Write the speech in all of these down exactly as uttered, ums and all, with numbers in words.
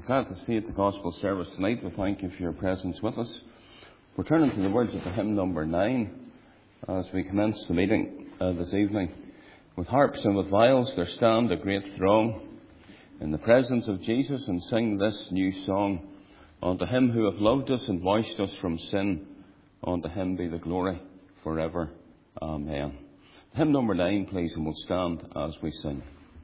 Glad to see you at the Gospel service tonight. We thank you for your presence with us. We're turning to the words of the hymn number nine as we commence the meeting uh, this evening. With harps and with viols there stand a great throng in the presence of Jesus, and sing this new song. Unto him who hath loved us and washed us from sin, unto him be the glory forever. Amen. Hymn number nine, please, and we'll stand as we sing.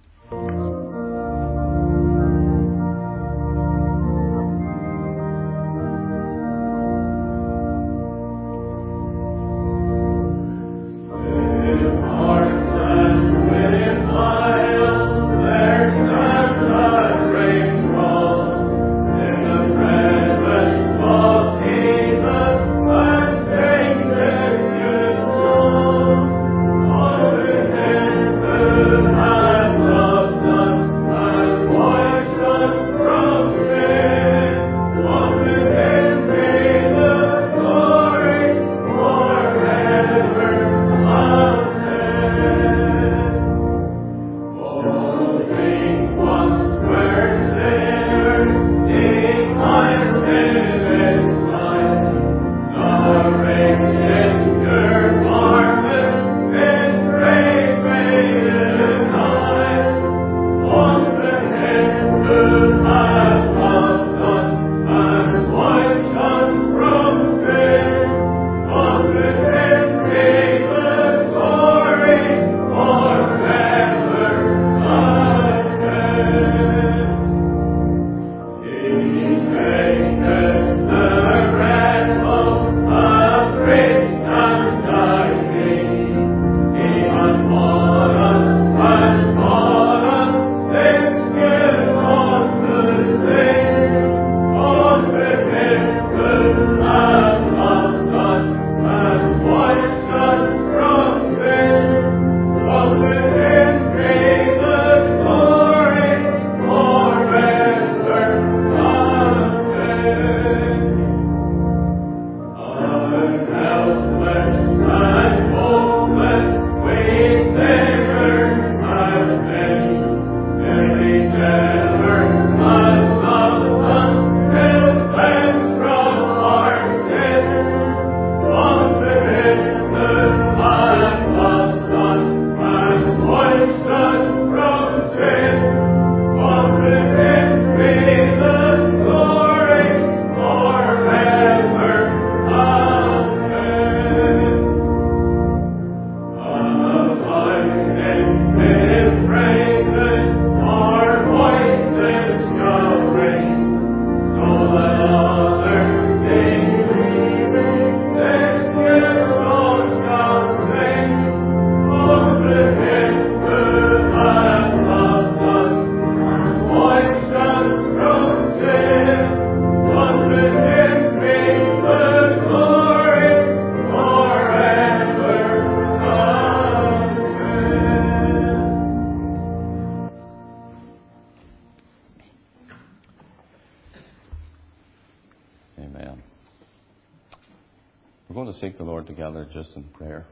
Just in prayer.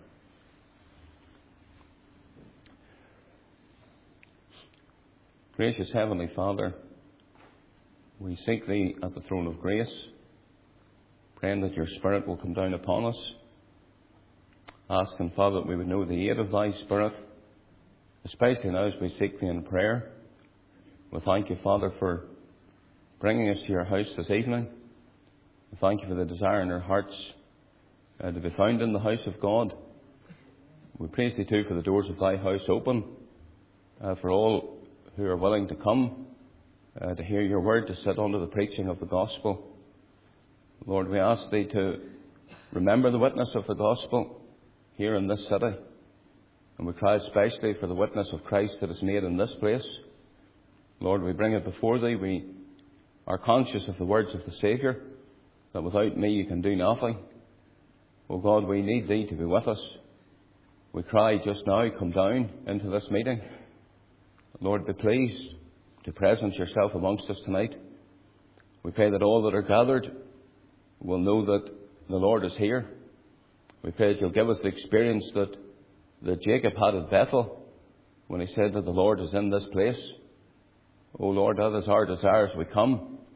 Gracious Heavenly Father, we seek Thee at the throne of grace, praying that Your Spirit will come down upon us, asking, Father, that we would know the aid of Thy Spirit, especially now as we seek Thee in prayer. We thank You, Father, for bringing us to Your house this evening. We thank You for the desire in our hearts Uh, to be found in the house of God. We praise Thee too for the doors of Thy house open uh, for all who are willing to come uh, to hear Your word, to sit under the preaching of the gospel. Lord, we ask Thee to remember the witness of the gospel here in this city, and we cry especially for the witness of Christ that is made in this place. Lord, we bring it before Thee. We are conscious of the words of the Saviour, that without me you can do nothing. Oh God, we need Thee to be with us. We cry just now, come down into this meeting. Lord, be pleased to presence Yourself amongst us tonight. We pray that all that are gathered will know that the Lord is here. We pray that You'll give us the experience that, that Jacob had at Bethel when he said that the Lord is in this place. Oh Lord, that is our desire as we come,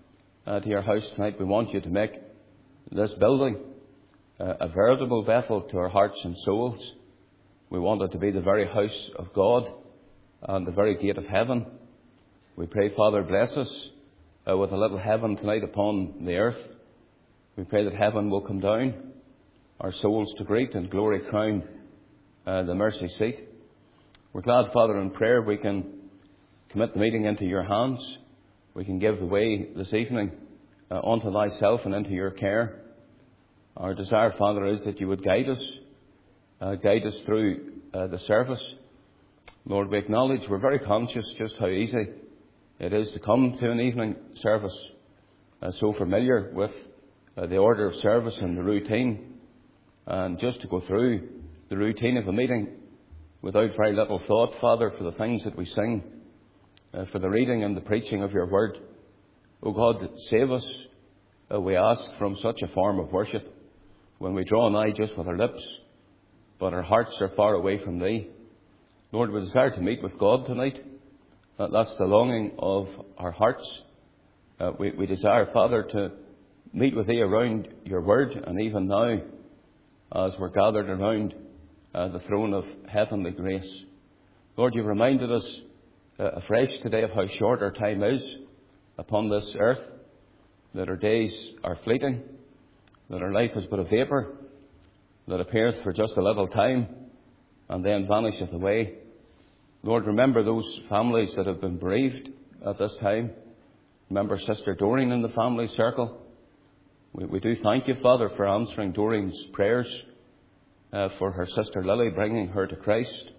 uh, to your house tonight. We want you to make this building uh, a veritable Bethel to our hearts and souls. We want it to be the very house of God and the very gate of heaven. We pray, Father, bless us uh, with a little heaven tonight upon the earth. We pray that heaven will come down, our souls to greet and glory crown uh, the mercy seat. We're glad, Father, in prayer we can commit the meeting into your hands. We can give the way this evening uh, unto thyself and into your care. Our desire, Father, is that you would guide us, uh, guide us through uh, the service. Lord, we acknowledge, we're very conscious just how easy it is to come to an evening service, uh, so familiar with uh, the order of service and the routine, and just to go through the routine of a meeting without very little thought, Father, for the things that we sing, uh, for the reading and the preaching of your word. O God, save us, uh, we ask, from such a form of worship when we draw nigh just with our lips, but our hearts are far away from thee. Lord, we desire to meet with God tonight. Uh, that's the longing of our hearts. Uh, we, we desire, Father, to meet with thee around your word, and even now, as we're gathered around uh, the throne of heavenly grace. Lord, you've reminded us uh, afresh today of how short our time is upon this earth, that our days are fleeting, that our life is but a vapour, that appeareth for just a little time, and then vanisheth away. Lord, remember those families that have been bereaved at this time. Remember Sister Doreen in the family circle. We, we do thank you, Father, for answering Doreen's prayers, uh, for her sister Lily, bringing her to Christ.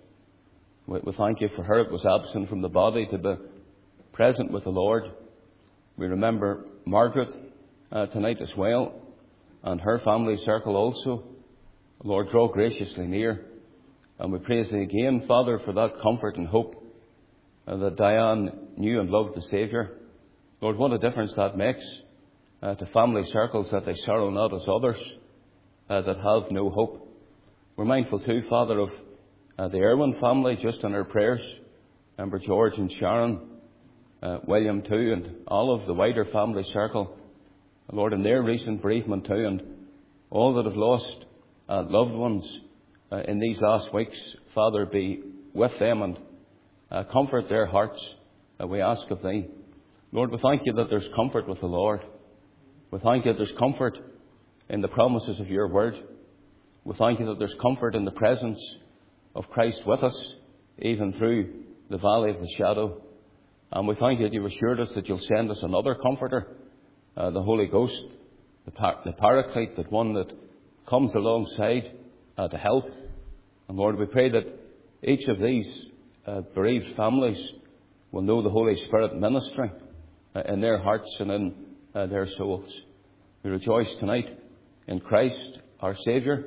We, we thank you for her that was absent from the body to be present with the Lord. We remember Margaret uh, tonight as well, and her family circle also. Lord, draw graciously near. And we praise thee again, Father, for that comfort and hope uh, that Diane knew and loved the Saviour. Lord, what a difference that makes uh, to family circles, that they sorrow not as others uh, that have no hope. We're mindful too, Father, of uh, the Irwin family, just in our prayers. Remember George and Sharon, uh, William too, and all of the wider family circle. Lord, in their recent bereavement too, and all that have lost uh, loved ones Uh, in these last weeks, Father, be with them and uh, comfort their hearts, uh, we ask of thee. Lord, we thank you that there's comfort with the Lord. We thank you that there's comfort in the promises of your word. We thank you that there's comfort in the presence of Christ with us, even through the valley of the shadow. And we thank you that you've assured us that you'll send us another comforter, uh, the Holy Ghost, the, par- the Paraclete, that one that comes alongside uh, to help. And Lord, we pray that each of these uh, bereaved families will know the Holy Spirit ministering uh, in their hearts and in uh, their souls. We rejoice tonight in Christ, our Saviour.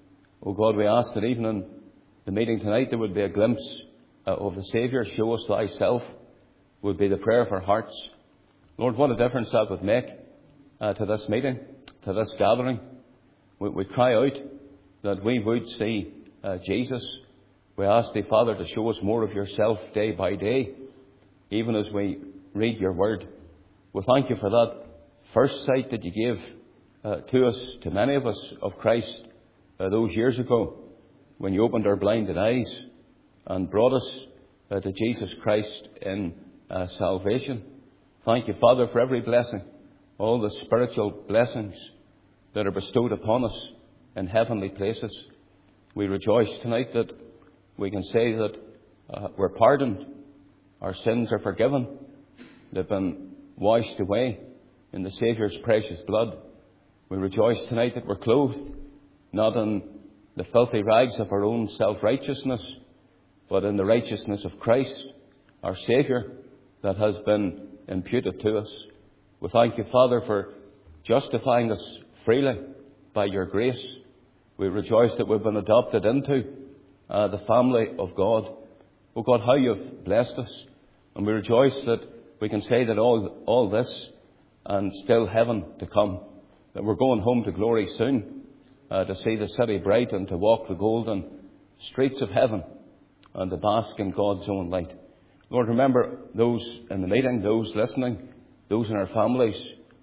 O God, we ask that even in the meeting tonight there would be a glimpse uh, of the Saviour. Show us thyself would be the prayer of our hearts. Lord, what a difference that would make uh, to this meeting, to this gathering. We, we cry out that we would see Uh, Jesus. We ask thee, Father, to show us more of yourself day by day, even as we read your word. We thank you for that first sight that you gave uh, to us, to many of us, of Christ uh, those years ago, when you opened our blinded eyes and brought us uh, to Jesus Christ in uh, salvation. Thank you, Father, for every blessing, all the spiritual blessings that are bestowed upon us in heavenly places. We rejoice tonight that we can say that uh, we're pardoned, our sins are forgiven, they've been washed away in the Saviour's precious blood. We rejoice tonight that we're clothed not in the filthy rags of our own self-righteousness, but in the righteousness of Christ, our Saviour, that has been imputed to us. We thank you, Father, for justifying us freely by your grace. We rejoice that we've been adopted into uh, the family of God. Oh God, how you've blessed us. And we rejoice that we can say that all, all this and still heaven to come, that we're going home to glory soon, uh, to see the city bright and to walk the golden streets of heaven and to bask in God's own light. Lord, remember those in the meeting, those listening, those in our families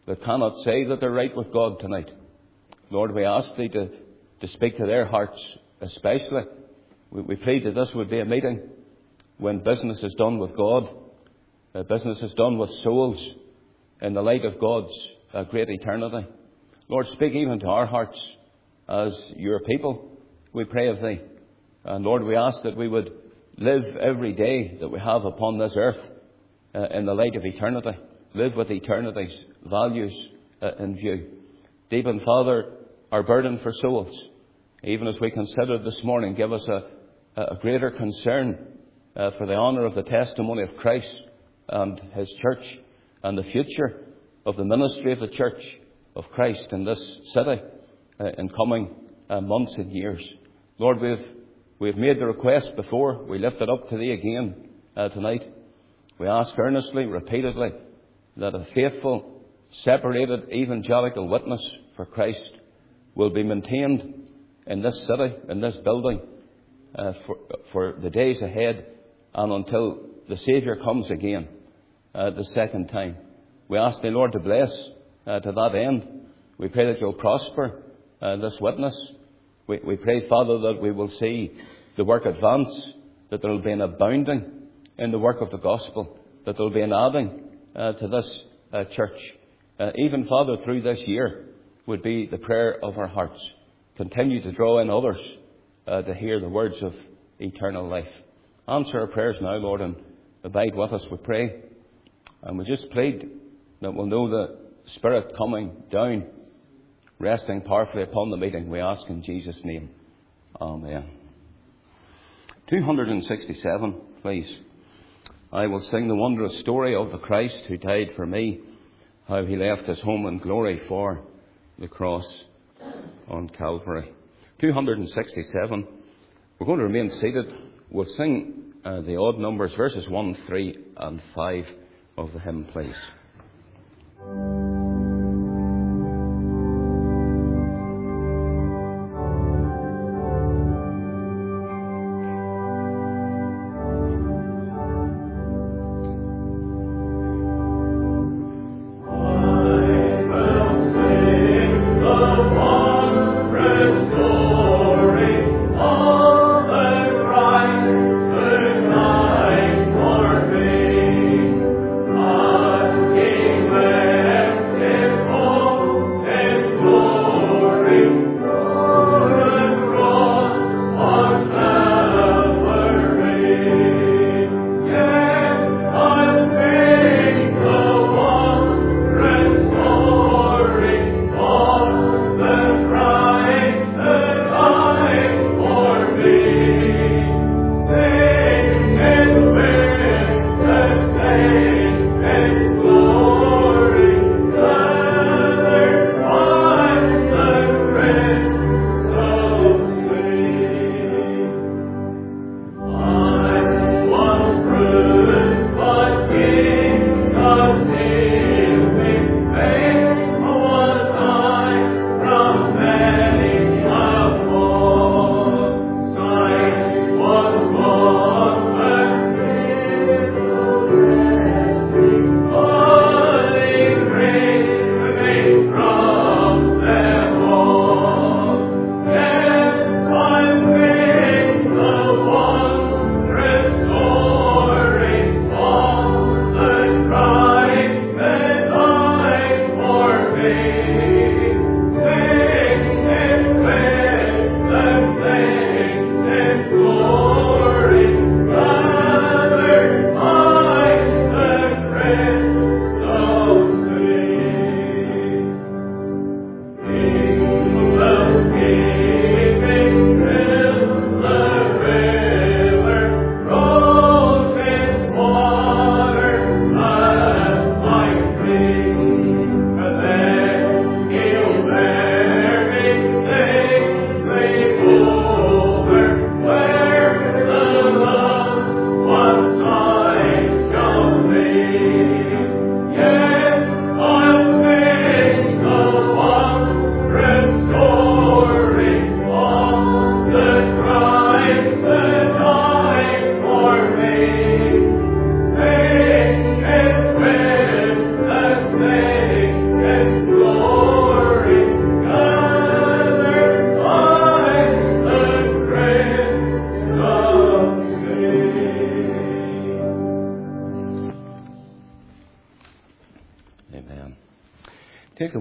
that cannot say that they're right with God tonight. Lord, we ask Thee to, to speak to their hearts especially. We, we pray that this would be a meeting when business is done with God, uh, business is done with souls in the light of God's uh, great eternity. Lord, speak even to our hearts as Your people, we pray of Thee. And Lord, we ask that we would live every day that we have upon this earth uh, in the light of eternity. Live with eternity's values uh, in view. Deepen, Father, our burden for souls. Even as we consider this morning, give us a, a greater concern uh, for the honour of the testimony of Christ and His church and the future of the ministry of the church of Christ in this city uh, in coming uh, months and years. Lord, we've, we've made the request before. We lift it up to Thee again uh, tonight. We ask earnestly, repeatedly, that a faithful, separated evangelical witness for Christ will be maintained in this city, in this building, uh, for, for the days ahead and until the Saviour comes again uh, the second time. We ask Thee, Lord, to bless uh, to that end. We pray that You'll prosper uh, this witness. We, we pray, Father, that we will see the work advance, that there will be an abounding in the work of the gospel, that there will be an adding uh, to this uh, church. Uh, even, Father, through this year would be the prayer of our hearts. Continue to draw in others uh, to hear the words of eternal life. Answer our prayers now, Lord, and abide with us, we pray. And we just plead that we'll know the Spirit coming down, resting powerfully upon the meeting. We ask in Jesus' name. Amen. two hundred sixty-seven, please. I will sing the wondrous story of the Christ who died for me, how He left His home in glory for the cross on Calvary. two hundred sixty-seven. We're going to remain seated. We'll sing uh, the odd numbers, verses one, three and five of the hymn, please. Thank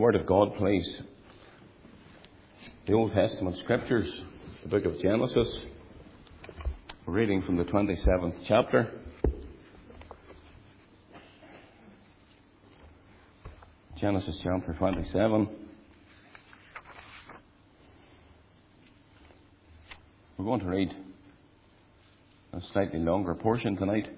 Word of God, please. The Old Testament Scriptures, the book of Genesis, reading from the twenty-seventh chapter. Genesis chapter twenty-seven. We're going to read a slightly longer portion tonight.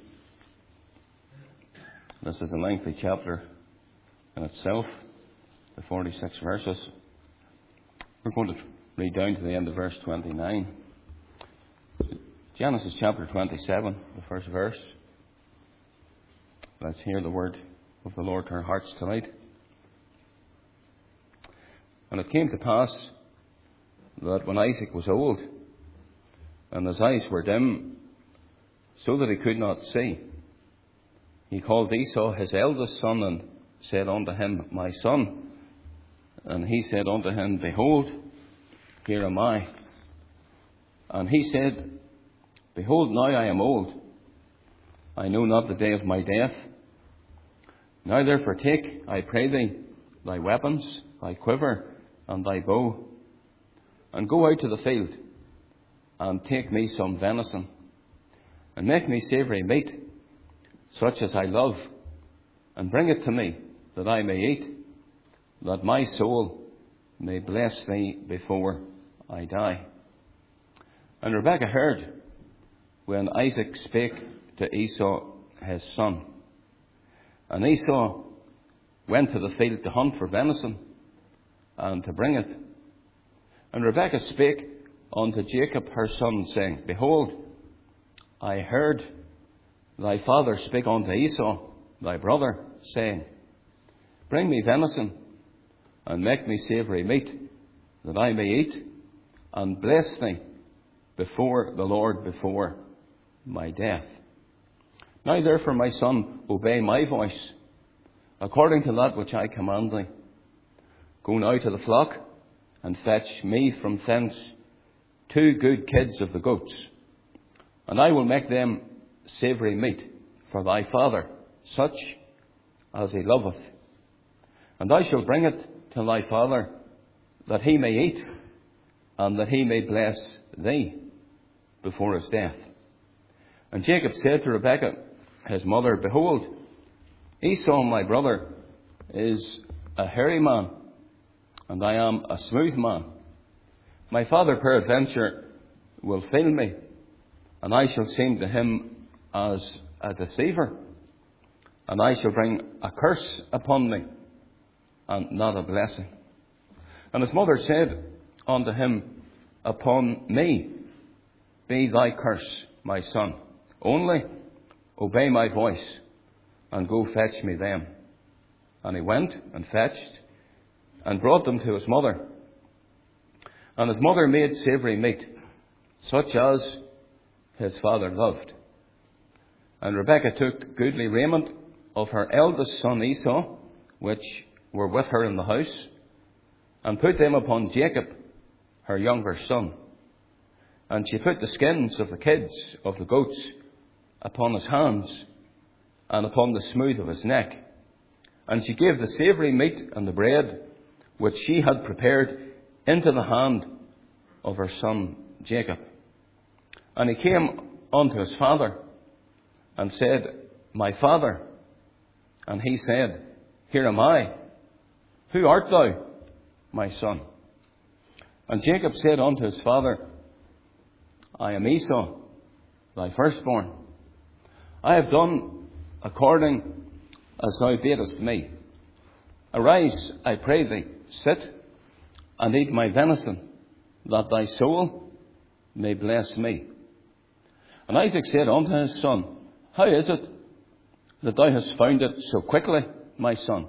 This is a lengthy chapter in itself, the forty-six verses. We're going to read down to the end of verse twenty-nine. Genesis chapter twenty-seven, the first verse. Let's hear the word of the Lord to our hearts tonight. And it came to pass that when Isaac was old, and his eyes were dim, so that he could not see, he called Esau his eldest son, and said unto him, My son. And he said unto him, Behold, here am I. And he said, Behold, now I am old. I know not the day of my death. Now therefore take, I pray thee, thy weapons, thy quiver, and thy bow, and go out to the field, and take me some venison, and make me savoury meat, such as I love, and bring it to me, that I may eat, that my soul may bless thee before I die. And Rebekah heard when Isaac spake to Esau his son. And Esau went to the field to hunt for venison, and to bring it. And Rebekah spake unto Jacob her son, saying, Behold, I heard thy father speak unto Esau thy brother, saying, Bring me venison, and make me savoury meat, that I may eat, and bless thee before the Lord before my death. Now therefore, my son, obey my voice, according to that which I command thee. Go now to the flock, and fetch me from thence two good kids of the goats, and I will make them savoury meat for thy father, such as he loveth. And thou shalt bring it to thy father, that he may eat, and that he may bless thee before his death. And Jacob said to Rebekah his mother, Behold, Esau my brother is a hairy man, and I am a smooth man. My father peradventure will fail me, and I shall seem to him as a deceiver, and I shall bring a curse upon me, and not a blessing. And his mother said unto him, Upon me be thy curse, my son. Only obey my voice, and go fetch me them. And he went and fetched, and brought them to his mother. And his mother made savoury meat, such as his father loved. And Rebekah took goodly raiment of her eldest son Esau, which were with her in the house, and put them upon Jacob, her younger son. And she put the skins of the kids of the goats upon his hands, and upon the smooth of his neck. And she gave the savoury meat and the bread, which she had prepared, into the hand of her son Jacob. And he came unto his father, and said, My father. And he said, Here am I. Who art thou, my son? And Jacob said unto his father, I am Esau, thy firstborn. I have done according as thou badest me. Arise, I pray thee, sit, and eat my venison, that thy soul may bless me. And Isaac said unto his son, How is it that thou hast found it so quickly, my son?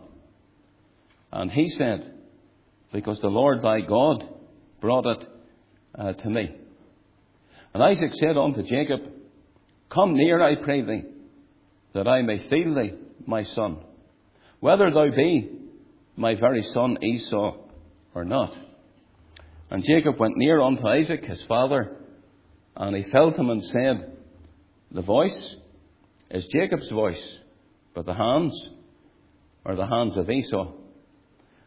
And he said, Because the Lord thy God brought it uh, to me. And Isaac said unto Jacob, Come near, I pray thee, that I may feel thee, my son, whether thou be my very son Esau or not. And Jacob went near unto Isaac his father, and he felt him and said, The voice is Jacob's voice, but the hands are the hands of Esau.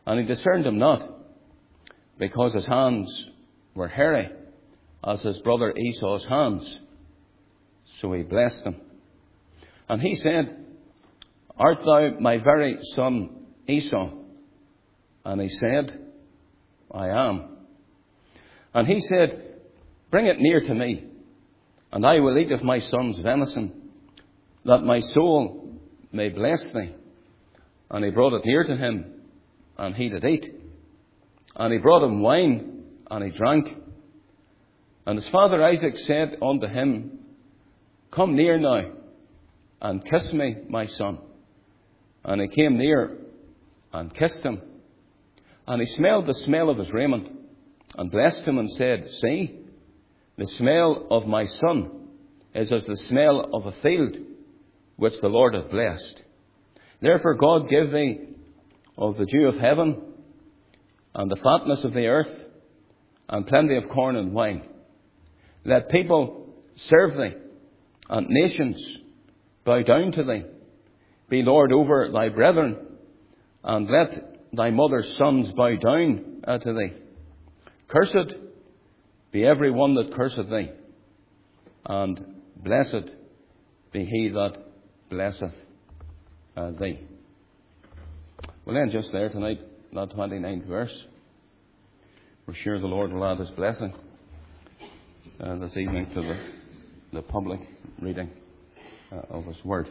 And he discerned him not, because his hands were hairy, as his brother Esau's hands. So he blessed him. And he said, Art thou my very son Esau? And he said, I am. And he said, Bring it near to me, and I will eat of my son's venison, that my soul may bless thee. And he brought it near to him, and he did eat. And he brought him wine, and he drank. And his father Isaac said unto him, Come near now, and kiss me, my son. And he came near, and kissed him. And he smelled the smell of his raiment, and blessed him, and said, See, the smell of my son is as the smell of a field, which the Lord hath blessed. Therefore God give thee of the dew of heaven, and the fatness of the earth, and plenty of corn and wine. Let people serve thee, and nations bow down to thee. Be Lord over thy brethren, and let thy mother's sons bow down uh, to thee. Cursed be every one that curseth thee, and blessed be he that blesseth uh, thee. We'll end just there tonight, that twenty-ninth verse. We're sure the Lord will add his blessing uh, this evening to the, the public reading uh, of his word.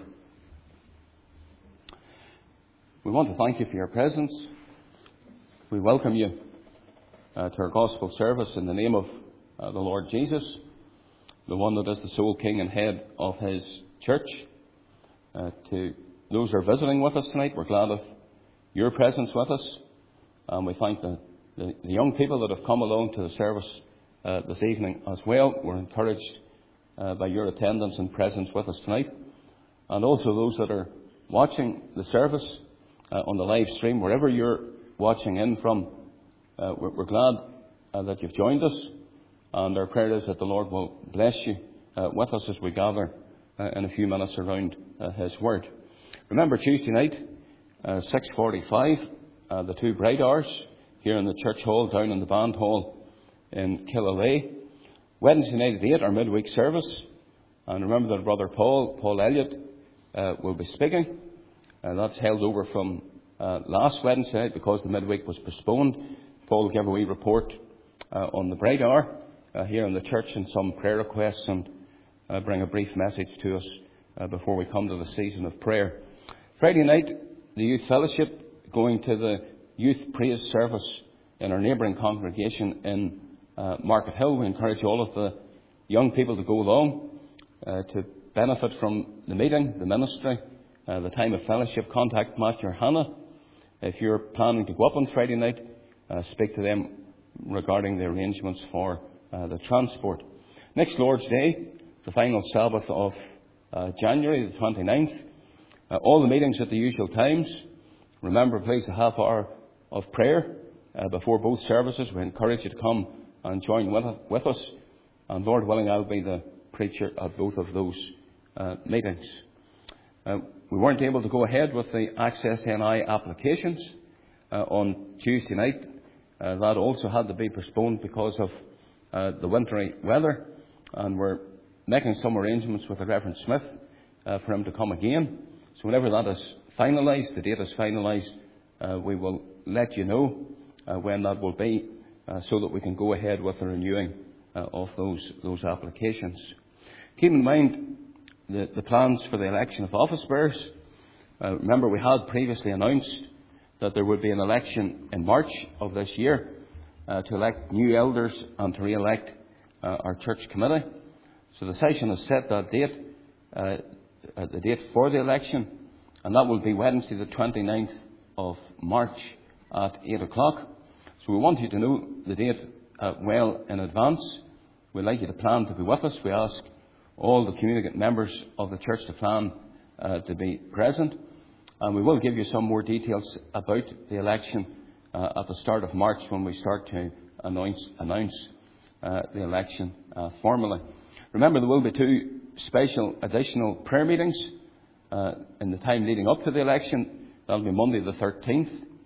We want to thank you for your presence. We welcome you uh, to our gospel service in the name of uh, the Lord Jesus, the one that is the sole King and head of his church. Uh, to those who are visiting with us tonight, we're glad of your presence with us. And we thank the, the, the young people that have come along to the service uh, this evening as well. We're encouraged uh, by your attendance and presence with us tonight. And also those that are watching the service uh, on the live stream, wherever you're watching in from, uh, we're, we're glad uh, that you've joined us. And our prayer is that the Lord will bless you uh, with us as we gather uh, in a few minutes around uh, his word. Remember Tuesday night, uh, six forty-five, uh, the two bright hours here in the church hall, down in the band hall in Killalay. Wednesday night at eight, our midweek service. And remember that Brother Paul, Paul Elliott, uh, will be speaking. Uh, that's held over from uh, last Wednesday night because the midweek was postponed. Paul will give a wee report uh, on the bright hour uh, here in the church and some prayer requests, and uh, bring a brief message to us uh, before we come to the season of prayer. Friday night, the youth fellowship, going to the youth praise service in our neighbouring congregation in uh, Market Hill. We encourage all of the young people to go along uh, to benefit from the meeting, the ministry, uh, the time of fellowship. Contact Matthew or Hannah if you're planning to go up on Friday night. Uh, speak to them regarding the arrangements for uh, the transport. Next Lord's Day, the final Sabbath of uh, January, the twenty-ninth. Uh, all the meetings at the usual times. Remember, please, a half hour of prayer uh, before both services. We encourage you to come and join with, with us. And Lord willing, I'll be the preacher at both of those uh, meetings. Uh, we weren't able to go ahead with the Access N I applications uh, on Tuesday night. Uh, that also had to be postponed because of uh, the wintry weather. And we're making some arrangements with the Reverend Smith uh, for him to come again. So whenever that is finalised, the date is finalised, uh, we will let you know uh, when that will be, uh, so that we can go ahead with the renewing uh, of those those applications. Keep in mind the, the plans for the election of office bearers. Uh, remember, we had previously announced that there would be an election in March of this year uh, to elect new elders and to re-elect uh, our church committee. So the session has set that date, uh, uh, the date for the election, and that will be Wednesday the twenty-ninth of March at eight o'clock. So we want you to know the date uh, well in advance. We'd like you to plan to be with us. We ask all the communicant members of the church to plan uh, to be present. And we will give you some more details about the election uh, at the start of March, when we start to announce, announce uh, the election uh, formally. Remember, there will be two special additional prayer meetings uh, in the time leading up to the election. That will be Monday the thirteenth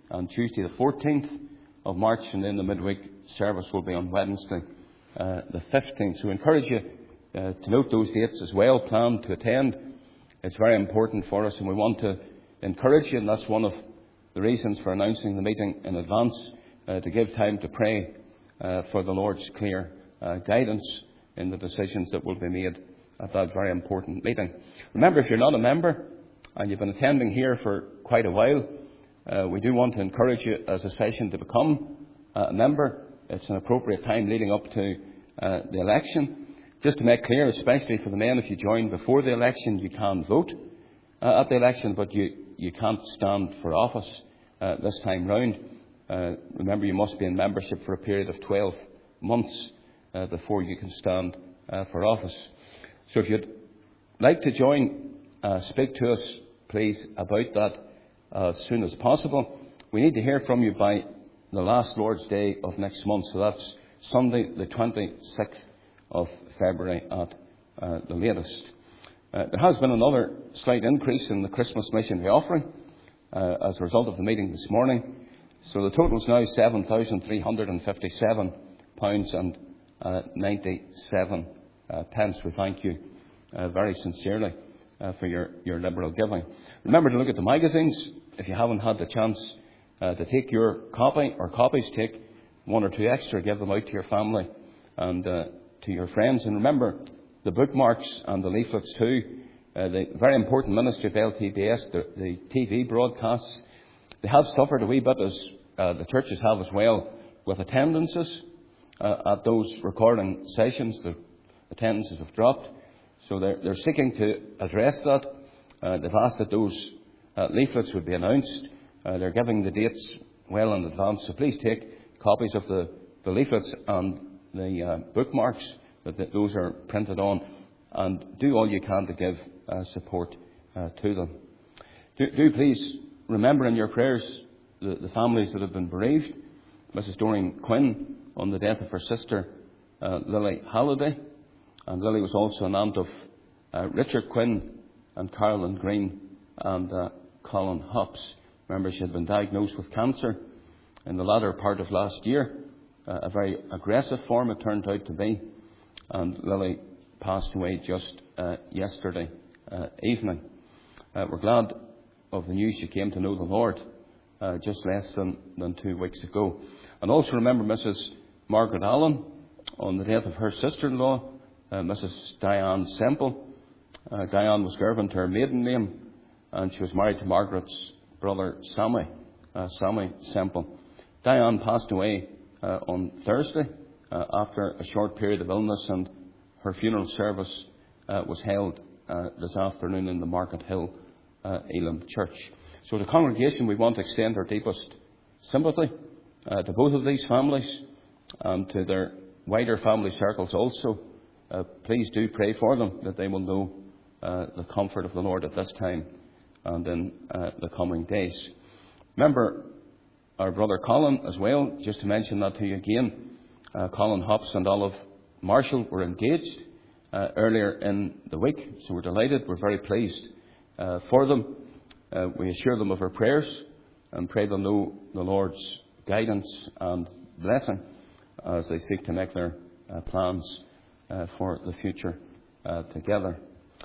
on Tuesday the fourteenth of March, and then the midweek service will be on Wednesday uh, the fifteenth. So I encourage you uh, to note those dates as well, plan to attend. It's very important for us, and we want to encourage you, and that's one of the reasons for announcing the meeting in advance, uh, to give time to pray uh, for the Lord's clear uh, guidance in the decisions that will be made at that very important meeting. Remember, if you're not a member and you've been attending here for quite a while, uh, we do want to encourage you as a session to become a member. It's an appropriate time leading up to uh, the election. Just to make clear, especially for the men, if you join before the election, you can vote uh, at the election, but you, you can't stand for office uh, this time round. Uh, remember, you must be in membership for a period of twelve months uh, before you can stand uh, for office. So if you'd like to join, uh, speak to us, please, about that uh, as soon as possible. We need to hear from you by the last Lord's Day of next month, so that's Sunday the twenty-sixth of February at uh, the latest. Uh, there has been another slight increase in the Christmas missionary offering uh, as a result of the meeting this morning. So the total is now seven thousand three hundred fifty-seven pounds and uh, ninety-seven uh, pence. We thank you uh, very sincerely uh, for your, your liberal giving. Remember to look at the magazines. If you haven't had the chance uh, to take your copy or copies, take one or two extra, give them out to your family and uh, to your friends. And remember the bookmarks and the leaflets too. Uh, the very important ministry of L T B S, the, the T V broadcasts, they have suffered a wee bit, as uh, the churches have as well, with attendances uh, at those recording sessions. The attendances have dropped. So they're, they're seeking to address that. Uh, they've asked that those uh, leaflets would be announced. Uh, they're giving the dates well in advance. So please take copies of the, the leaflets and the uh, bookmarks that, that those are printed on, and do all you can to give uh, support uh, to them. Do, do please remember in your prayers the, the families that have been bereaved. Missus Doreen Quinn on the death of her sister uh, Lily Halliday, and Lily was also an aunt of uh, Richard Quinn and Carolyn Green and uh, Colin Hops. Remember, she had been diagnosed with cancer in the latter part of last year, uh, a very aggressive form it turned out to be, and Lily passed away just uh, yesterday uh, evening. Uh, we're glad of the news she came to know the Lord uh, just less than, than two weeks ago. And also remember Missus Margaret Allen on the death of her sister-in-law, uh, Missus Diane Semple. Uh, Diane was given to her maiden name, and she was married to Margaret's brother Sammy, uh, Sammy Semple. Diane passed away uh, on Thursday uh, after a short period of illness, and her funeral service uh, was held uh, this afternoon in the Market Hill uh, Elim Church. So as a congregation, we want to extend our deepest sympathy uh, to both of these families and to their wider family circles also. Uh, please do pray for them, that they will know uh, the comfort of the Lord at this time and in uh, the coming days. Remember our brother Colin as well, just to mention that to you again. Uh, Colin Hops and Olive Marshall were engaged uh, earlier in the week, so we're delighted, we're very pleased uh, for them. Uh, we assure them of our prayers and pray they'll know the Lord's guidance and blessing as they seek to make their uh, plans uh, for the future uh, together.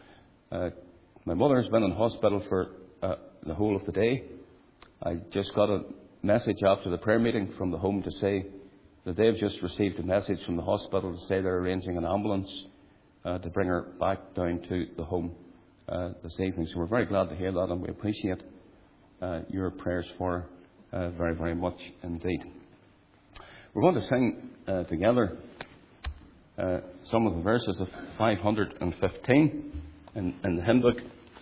Uh, my mother has been in hospital for uh, the whole of the day. I just got a message after the prayer meeting from the home to say that they've just received a message from the hospital to say they're arranging an ambulance uh, to bring her back down to the home uh, this evening. So we're very glad to hear that, and we appreciate uh, your prayers for her uh, very, very much indeed. We're going to sing uh, together uh, some of the verses of five hundred fifteen in, in the hymn book.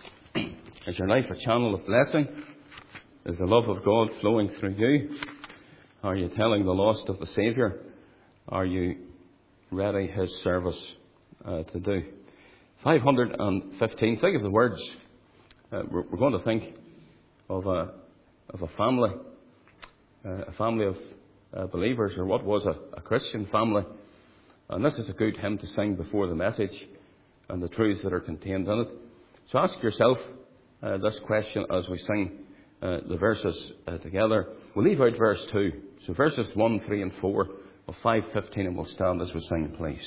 Is your life a channel of blessing? Is the love of God flowing through you? Are you telling the lost of the Saviour? Are you ready His service uh, to do? five hundred fifteen. Think of the words. Uh, we're, we're going to think of a of a family, uh, a family of uh, believers, or what was a, a Christian family. And this is a good hymn to sing before the message and the truths that are contained in it. So ask yourself uh, this question as we sing uh, the verses uh, together. We'll leave out verse two. So verses one, three and four of five fifteen, and we'll stand as we sing, please.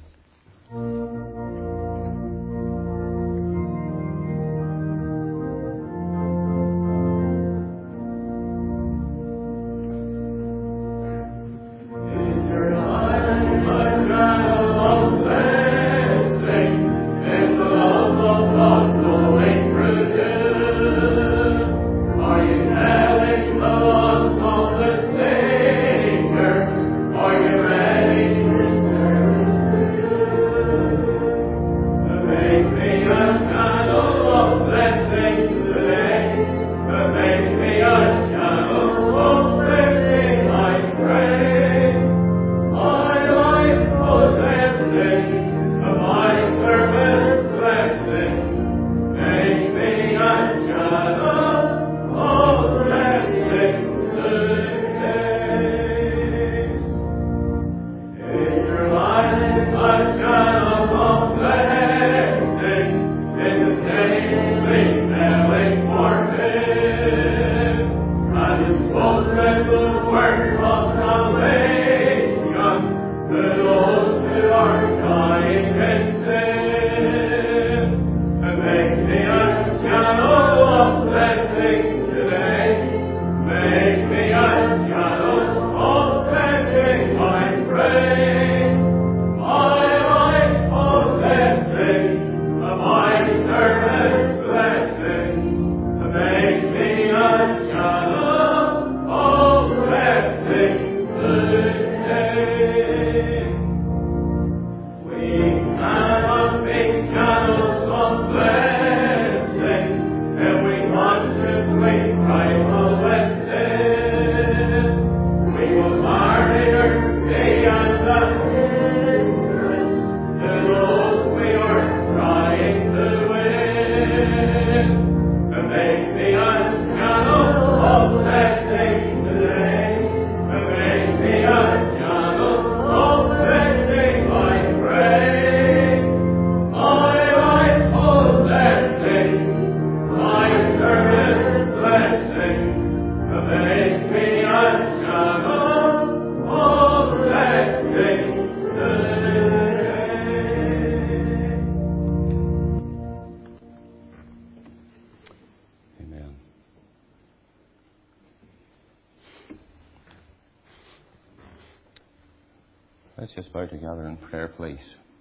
Let's just bow together in prayer, please.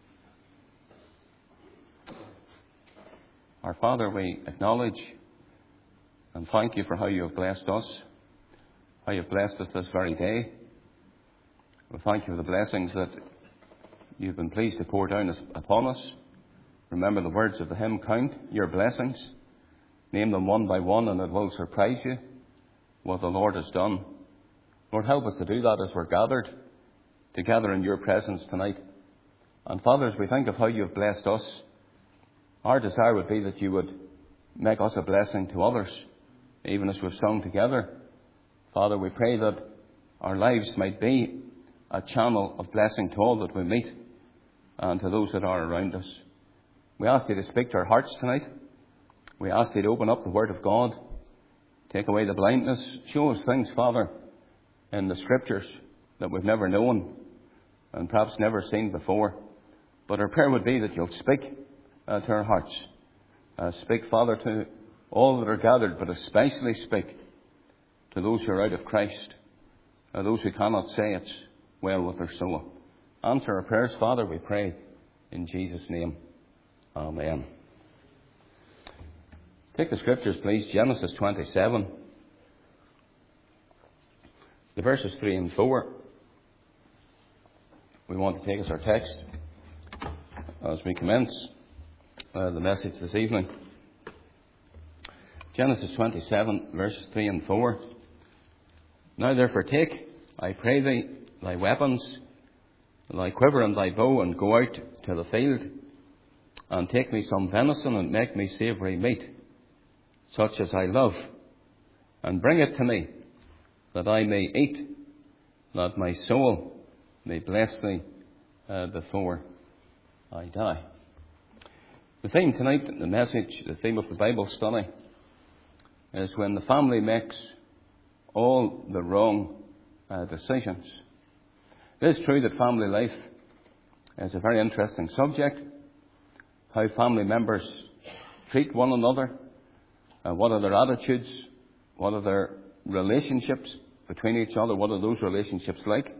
Our Father, we acknowledge and thank you for how you have blessed us, how you have blessed us this very day. We thank you for the blessings that you've been pleased to pour down upon us. Remember the words of the hymn, count your blessings. Name them one by one, and it will surprise you what the Lord has done. Lord, help us to do that as we're gathered together in your presence tonight. And Father, as we think of how you have blessed us, our desire would be that you would make us a blessing to others, even as we've sung together. Father, we pray that our lives might be a channel of blessing to all that we meet and to those that are around us. We ask you to speak to our hearts tonight. We ask you to open up the Word of God, take away the blindness, show us things, Father, in the Scriptures that we've never known and perhaps never seen before. But our prayer would be that you'll speak uh, to our hearts. Uh, speak, Father, to all that are gathered, but especially speak to those who are out of Christ, uh, those who cannot say it's well with their soul. Answer our prayers, Father, we pray in Jesus' name. Amen. Take the Scriptures, please. Genesis twenty-seven. The verses three and four. We want to take as our text as we commence uh, the message this evening. Genesis twenty-seven, verses three and four. Now therefore take, I pray thee, thy weapons, thy quiver and thy bow, and go out to the field, and take me some venison, and make me savoury meat, such as I love, and bring it to me, that I may eat, that my soul may bless thee uh, before I die. The theme tonight, the message, the theme of the Bible study is when the family makes all the wrong uh, decisions. It is true that family life is a very interesting subject. How family members treat one another, uh, what are their attitudes, what are their relationships between each other, what are those relationships like?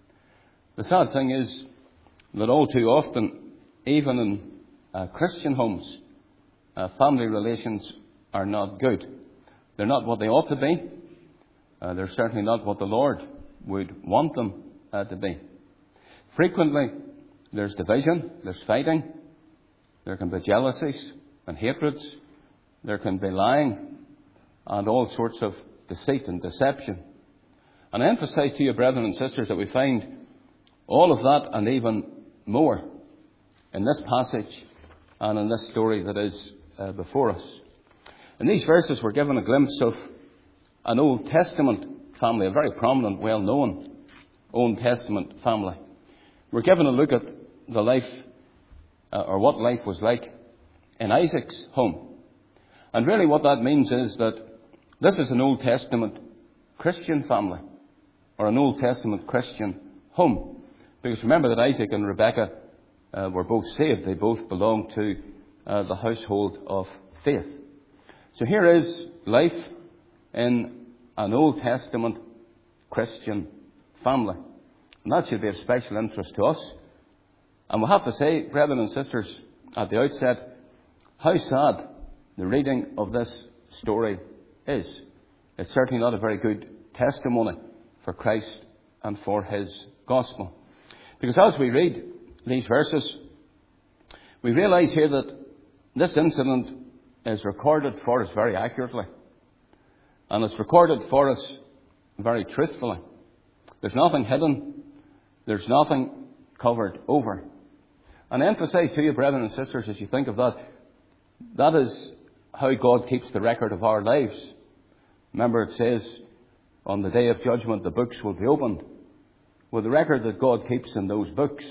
The sad thing is that all too often, even in uh, Christian homes, uh, family relations are not good. They're not what they ought to be. Uh, they're certainly not what the Lord would want them uh, to be. Frequently, there's division, there's fighting, there can be jealousies and hatreds, there can be lying and all sorts of deceit and deception. And I emphasize to you, brethren and sisters, that we find all of that and even more in this passage and in this story that is uh, before us. In these verses we're given a glimpse of an Old Testament family, a very prominent, well-known Old Testament family. We're given a look at the life, uh, or what life was like in Isaac's home. And really what that means is that this is an Old Testament Christian family, or an Old Testament Christian home. Because remember that Isaac and Rebekah uh, were both saved. They both belonged to uh, the household of faith. So here is life in an Old Testament Christian family. And that should be of special interest to us. And we'll have to say, brethren and sisters, at the outset, how sad the reading of this story is. It's certainly not a very good testimony for Christ and for his gospel. Because as we read these verses, we realize here that this incident is recorded for us very accurately. And it's recorded for us very truthfully. There's nothing hidden. There's nothing covered over. And I emphasize to you, brethren and sisters, as you think of that, that is how God keeps the record of our lives. Remember, it says, on the day of judgment, the books will be opened. Well, the record that God keeps in those books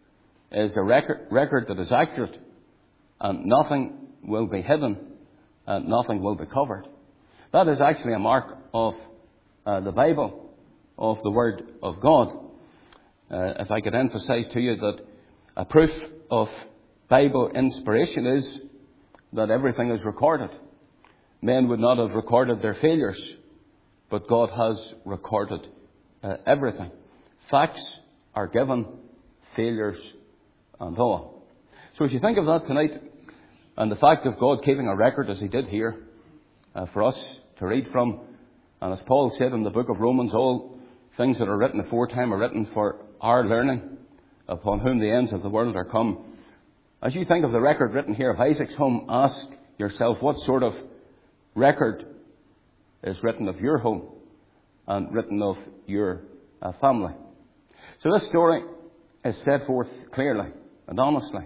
is a record, record that is accurate, and nothing will be hidden, and nothing will be covered. That is actually a mark of uh, the Bible, of the Word of God. Uh, if I could emphasize to you that a proof of Bible inspiration is that everything is recorded. Men would not have recorded their failures, but God has recorded uh, everything. Facts are given, failures and all. So as you think of that tonight, and the fact of God keeping a record as he did here uh, for us to read from, and as Paul said in the book of Romans, all things that are written aforetime are written for our learning, upon whom the ends of the world are come. As you think of the record written here of Isaac's home, ask yourself what sort of record is written of your home and written of your uh, family. So this story is set forth clearly and honestly.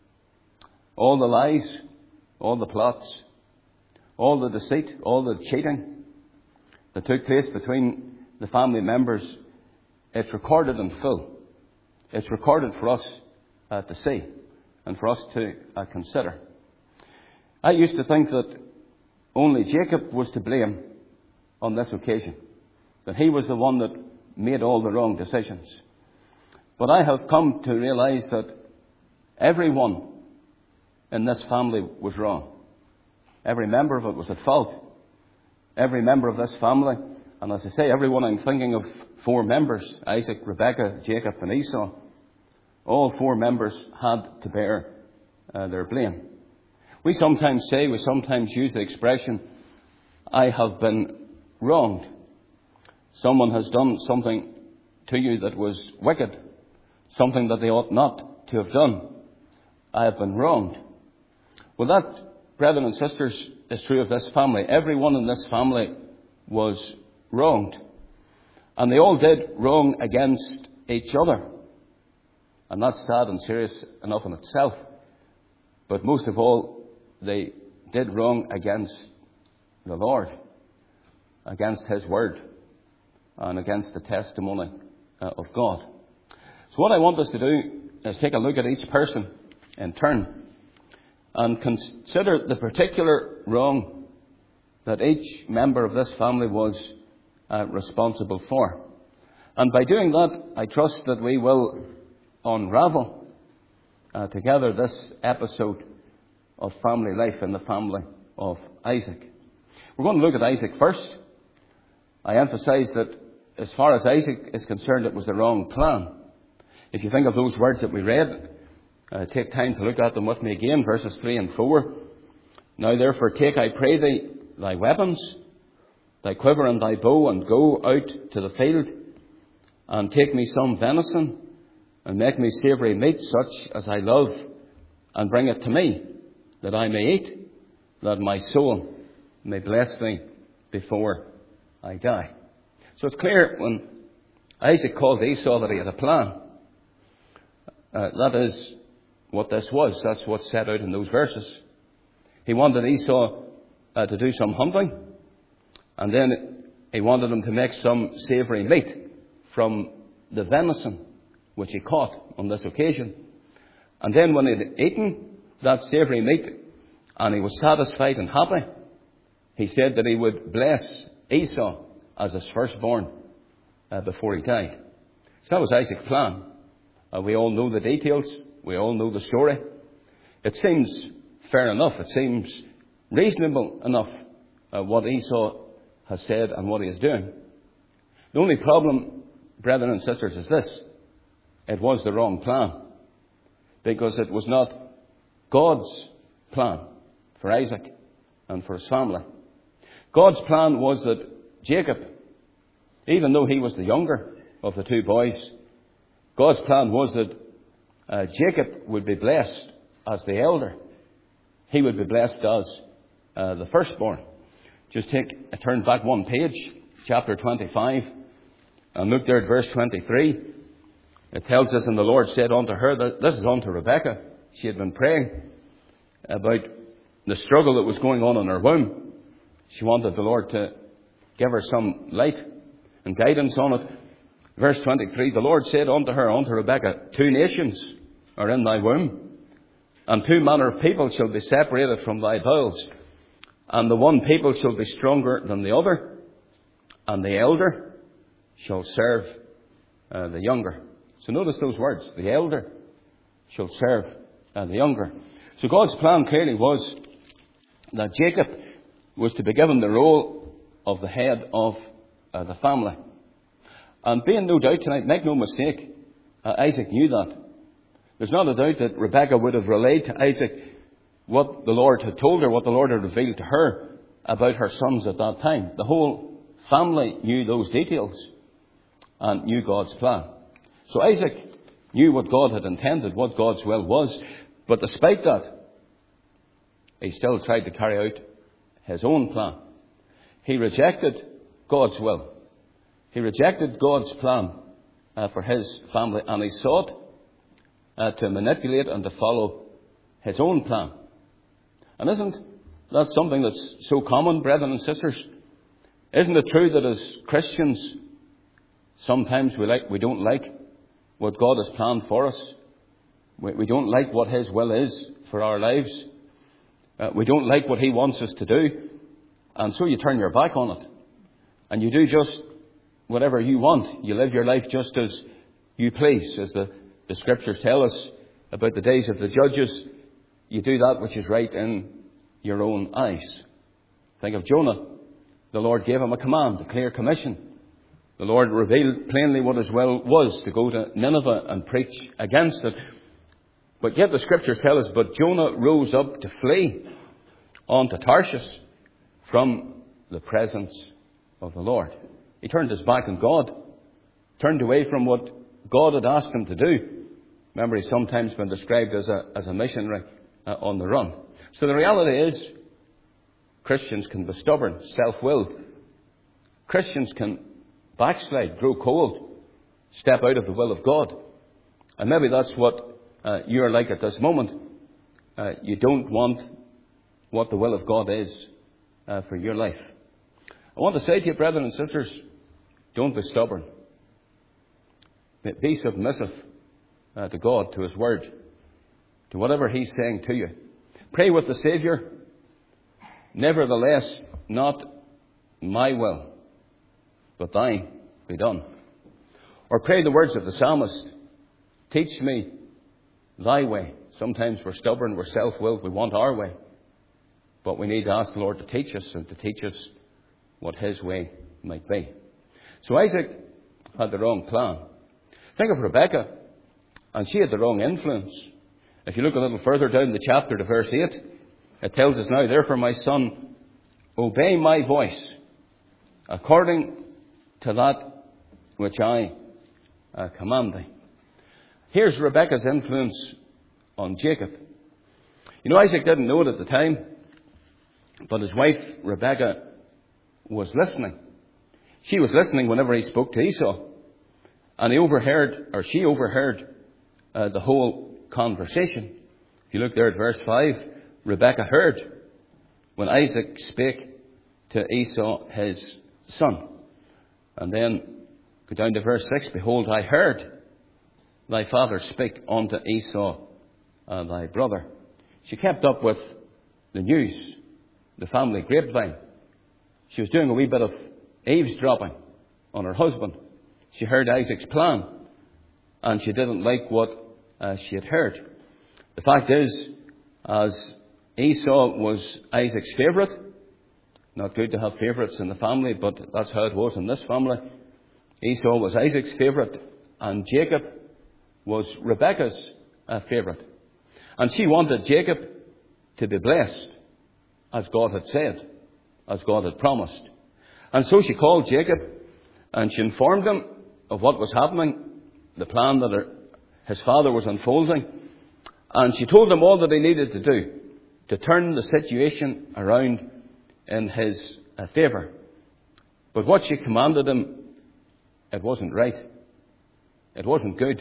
All the lies, all the plots, all the deceit, all the cheating that took place between the family members, it's recorded in full. It's recorded for us uh, to see and for us to uh, consider. I used to think that only Jacob was to blame on this occasion, that he was the one that made all the wrong decisions. But I have come to realize that everyone in this family was wrong. Every member of it was at fault. Every member of this family, and as I say, everyone, I'm thinking of four members, Isaac, Rebekah, Jacob and Esau. All four members had to bear uh, their blame. We sometimes say, we sometimes use the expression, I have been wronged. Someone has done something to you that was wicked, something that they ought not to have done. I have been wronged. Well, that, brethren and sisters, is true of this family. Everyone in this family was wronged. And they all did wrong against each other. And that's sad and serious enough in itself. But most of all, they did wrong against the Lord, against his word, and against the testimony uh, of God. So what I want us to do is take a look at each person in turn and consider the particular wrong that each member of this family was uh, responsible for. And by doing that, I trust that we will unravel uh, together this episode of family life in the family of Isaac. We're going to look at Isaac first. I emphasize that as far as Isaac is concerned, it was the wrong plan. If you think of those words that we read, uh, take time to look at them with me again, verses three and four. Now therefore take, I pray thee, thy weapons, thy quiver and thy bow, and go out to the field, and take me some venison, and make me savoury meat, such as I love, and bring it to me, that I may eat, that my soul may bless thee before I die. So it's clear when Isaac called Esau that he had a plan. Uh, that is what this was. That's what's set out in those verses. He wanted Esau uh, to do some hunting, and then he wanted him to make some savoury meat from the venison which he caught on this occasion. And then when he had eaten that savoury meat and he was satisfied and happy, he said that he would bless Esau as his firstborn uh, before he died. So that was Isaac's plan. Uh, we all know the details. We all know the story. It seems fair enough. It seems reasonable enough uh, what Esau has said and what he is doing. The only problem, brethren and sisters, is this. It was the wrong plan, because it was not God's plan for Isaac and for his family. God's plan was that Jacob, even though he was the younger of the two boys, God's plan was that uh, Jacob would be blessed as the elder. He would be blessed as uh, the firstborn. Just take a turn back one page, chapter twenty-five, and look there at verse twenty-three. It tells us, and the Lord said unto her, that this is unto Rebekah. She had been praying about the struggle that was going on in her womb. She wanted the Lord to give her some light and guidance on it. Verse twenty-three, the Lord said unto her, unto Rebekah, two nations are in thy womb, and two manner of people shall be separated from thy bowels. And the one people shall be stronger than the other, and the elder shall serve uh, the younger. So notice those words, the elder shall serve uh, the younger. So God's plan clearly was that Jacob was to be given the role of the head of uh, the family. And being no doubt tonight, make no mistake, uh, Isaac knew that. There's not a doubt that Rebekah would have relayed to Isaac what the Lord had told her, what the Lord had revealed to her about her sons at that time. The whole family knew those details and knew God's plan. So Isaac knew what God had intended, what God's will was. But despite that, he still tried to carry out his own plan. He rejected God's will. He rejected God's plan uh, for his family, and he sought uh, to manipulate and to follow his own plan. And isn't that something that's so common, brethren and sisters? Isn't it true that as Christians, sometimes we like we don't like what God has planned for us? We, we don't like what his will is for our lives. Uh, we don't like what he wants us to do. And so you turn your back on it. And you do just whatever you want. You live your life just as you please. As the, the scriptures tell us about the days of the judges, you do that which is right in your own eyes. Think of Jonah. The Lord gave him a command, a clear commission. The Lord revealed plainly what his will was, to go to Nineveh and preach against it. But yet the scriptures tell us, but Jonah rose up to flee on to Tarshish from the presence of the Lord. He turned his back on God, turned away from what God had asked him to do. Remember, he's sometimes been described as a, as a missionary uh, on the run. So the reality is, Christians can be stubborn, self-willed. Christians can backslide, grow cold, step out of the will of God. And maybe that's what uh, you're like at this moment. Uh, you don't want what the will of God is uh, for your life. I want to say to you, brethren and sisters, don't be stubborn. Be submissive uh, to God, to his word, to whatever he's saying to you. Pray with the Saviour. Nevertheless, not my will, but thine be done. Or pray the words of the psalmist, teach me thy way. Sometimes we're stubborn, we're self-willed, we want our way. But we need to ask the Lord to teach us and to teach us what his way might be. So Isaac had the wrong plan. Think of Rebekah, and she had the wrong influence. If you look a little further down the chapter to verse eight, it tells us now, therefore, my son, obey my voice according to that which I uh, command thee. Here's Rebekah's influence on Jacob. You know, Isaac didn't know it at the time, but his wife, Rebekah, was listening. She was listening whenever he spoke to Esau. And he overheard, or she overheard, uh, the whole conversation. If you look there at verse five, Rebekah heard when Isaac spake to Esau his son. And then go down to verse six, behold, I heard thy father speak unto Esau uh, thy brother. She kept up with the news, the family grapevine. She was doing a wee bit of eavesdropping on her husband. She heard Isaac's plan, and she didn't like what uh, she had heard. The fact is, as Esau was Isaac's favourite, not good to have favourites in the family, but that's how it was in this family. Esau was Isaac's favourite, and Jacob was Rebekah's uh, favourite. And she wanted Jacob to be blessed, as God had said, as God had promised. And so she called Jacob, and she informed him of what was happening, the plan that her, his father was unfolding. And she told him all that he needed to do to turn the situation around in his uh, favour. But what she commanded him, it wasn't right. It wasn't good.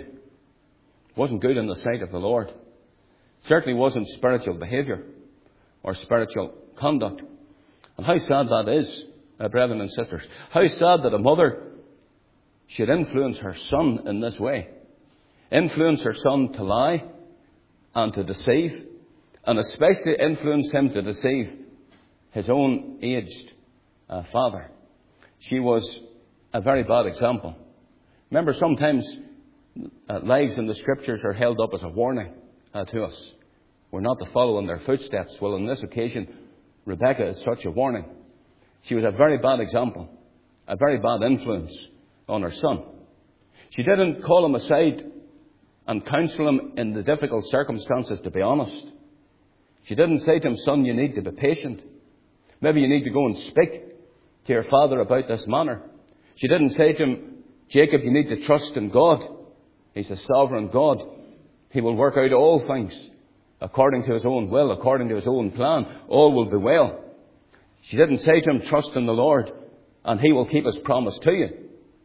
It wasn't good in the sight of the Lord. It certainly wasn't spiritual behaviour or spiritual conduct. And how sad that is, uh, brethren and sisters. How sad that a mother should influence her son in this way. Influence her son to lie and to deceive, and especially influence him to deceive his own aged uh, father. She was a very bad example. Remember, sometimes uh, lives in the Scriptures are held up as a warning uh, to us. We're not to follow in their footsteps. Well, on this occasion, Rebekah is such a warning. She was a very bad example, a very bad influence on her son. She didn't call him aside and counsel him in the difficult circumstances, to be honest. She didn't say to him, son, you need to be patient. Maybe you need to go and speak to your father about this matter. She didn't say to him, Jacob, you need to trust in God. He's a sovereign God. He will work out all things according to his own will, according to his own plan. All will be well. She didn't say to him, trust in the Lord and he will keep his promise to you.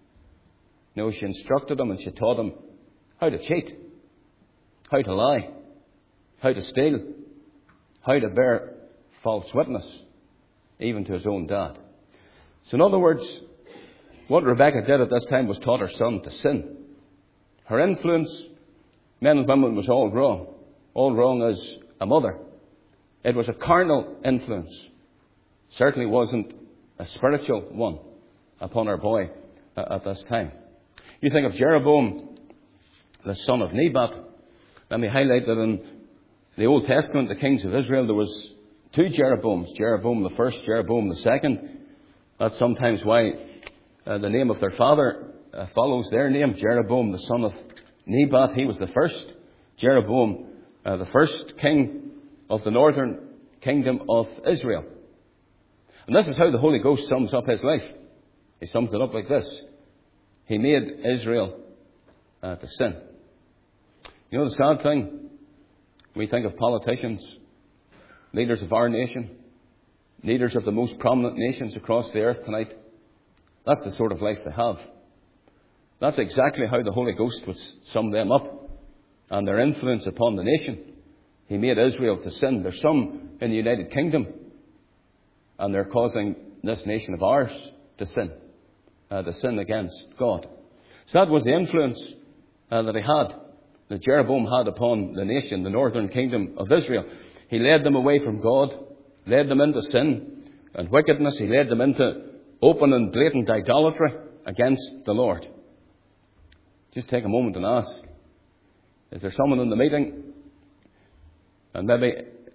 No, she instructed him and she taught him how to cheat, how to lie, how to steal, how to bear false witness, even to his own dad. So in other words, what Rebekah did at this time was taught her son to sin. Her influence, men and women, was all wrong. All wrong as a mother. It was a carnal influence. Certainly wasn't a spiritual one upon her boy at this time. You think of Jeroboam, the son of Nebat. Let me highlight that in the Old Testament, the kings of Israel, there was two Jeroboams. Jeroboam the first, Jeroboam the second. That's sometimes why uh, the name of their father uh, follows their name. Jeroboam the son of Nebat, he was the first. Jeroboam, uh, the first king of the northern kingdom of Israel. And this is how the Holy Ghost sums up his life. He sums it up like this. He made Israel uh, to sin. You know the sad thing? We think of politicians, leaders of our nation, leaders of the most prominent nations across the earth tonight. That's the sort of life they have. That's exactly how the Holy Ghost would sum them up and their influence upon the nation. He made Israel to sin. There's some in the United Kingdom, and they're causing this nation of ours to sin, uh, to sin against God. So that was the influence uh, that he had, that Jeroboam had upon the nation, the northern kingdom of Israel. He led them away from God, led them into sin, and wickedness. He led them into open and blatant idolatry against the Lord. Just take a moment and ask, is there someone in the meeting, and maybe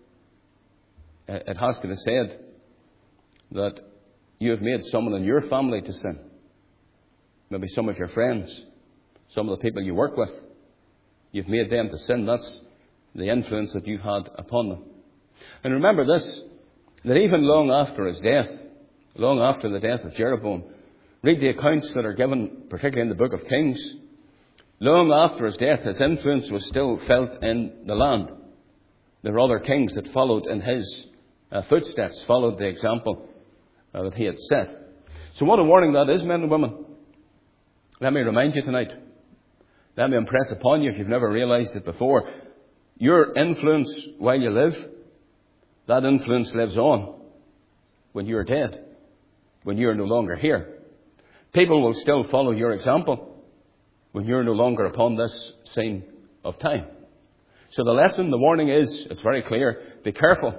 it has to be said that you have made someone in your family to sin? Maybe some of your friends, some of the people you work with, you've made them to sin. That's the influence that you've had upon them. And remember this, that even long after his death, long after the death of Jeroboam, read the accounts that are given, particularly in the book of Kings. Long after his death, his influence was still felt in the land. There were other kings that followed in his uh, footsteps, followed the example uh, that he had set. So what a warning that is, men and women. Let me remind you tonight. Let me impress upon you, if you've never realized it before, your influence while you live, that influence lives on when you're dead, when you're no longer here. People will still follow your example when you're no longer upon this scene of time. So the lesson, the warning is, it's very clear, be careful.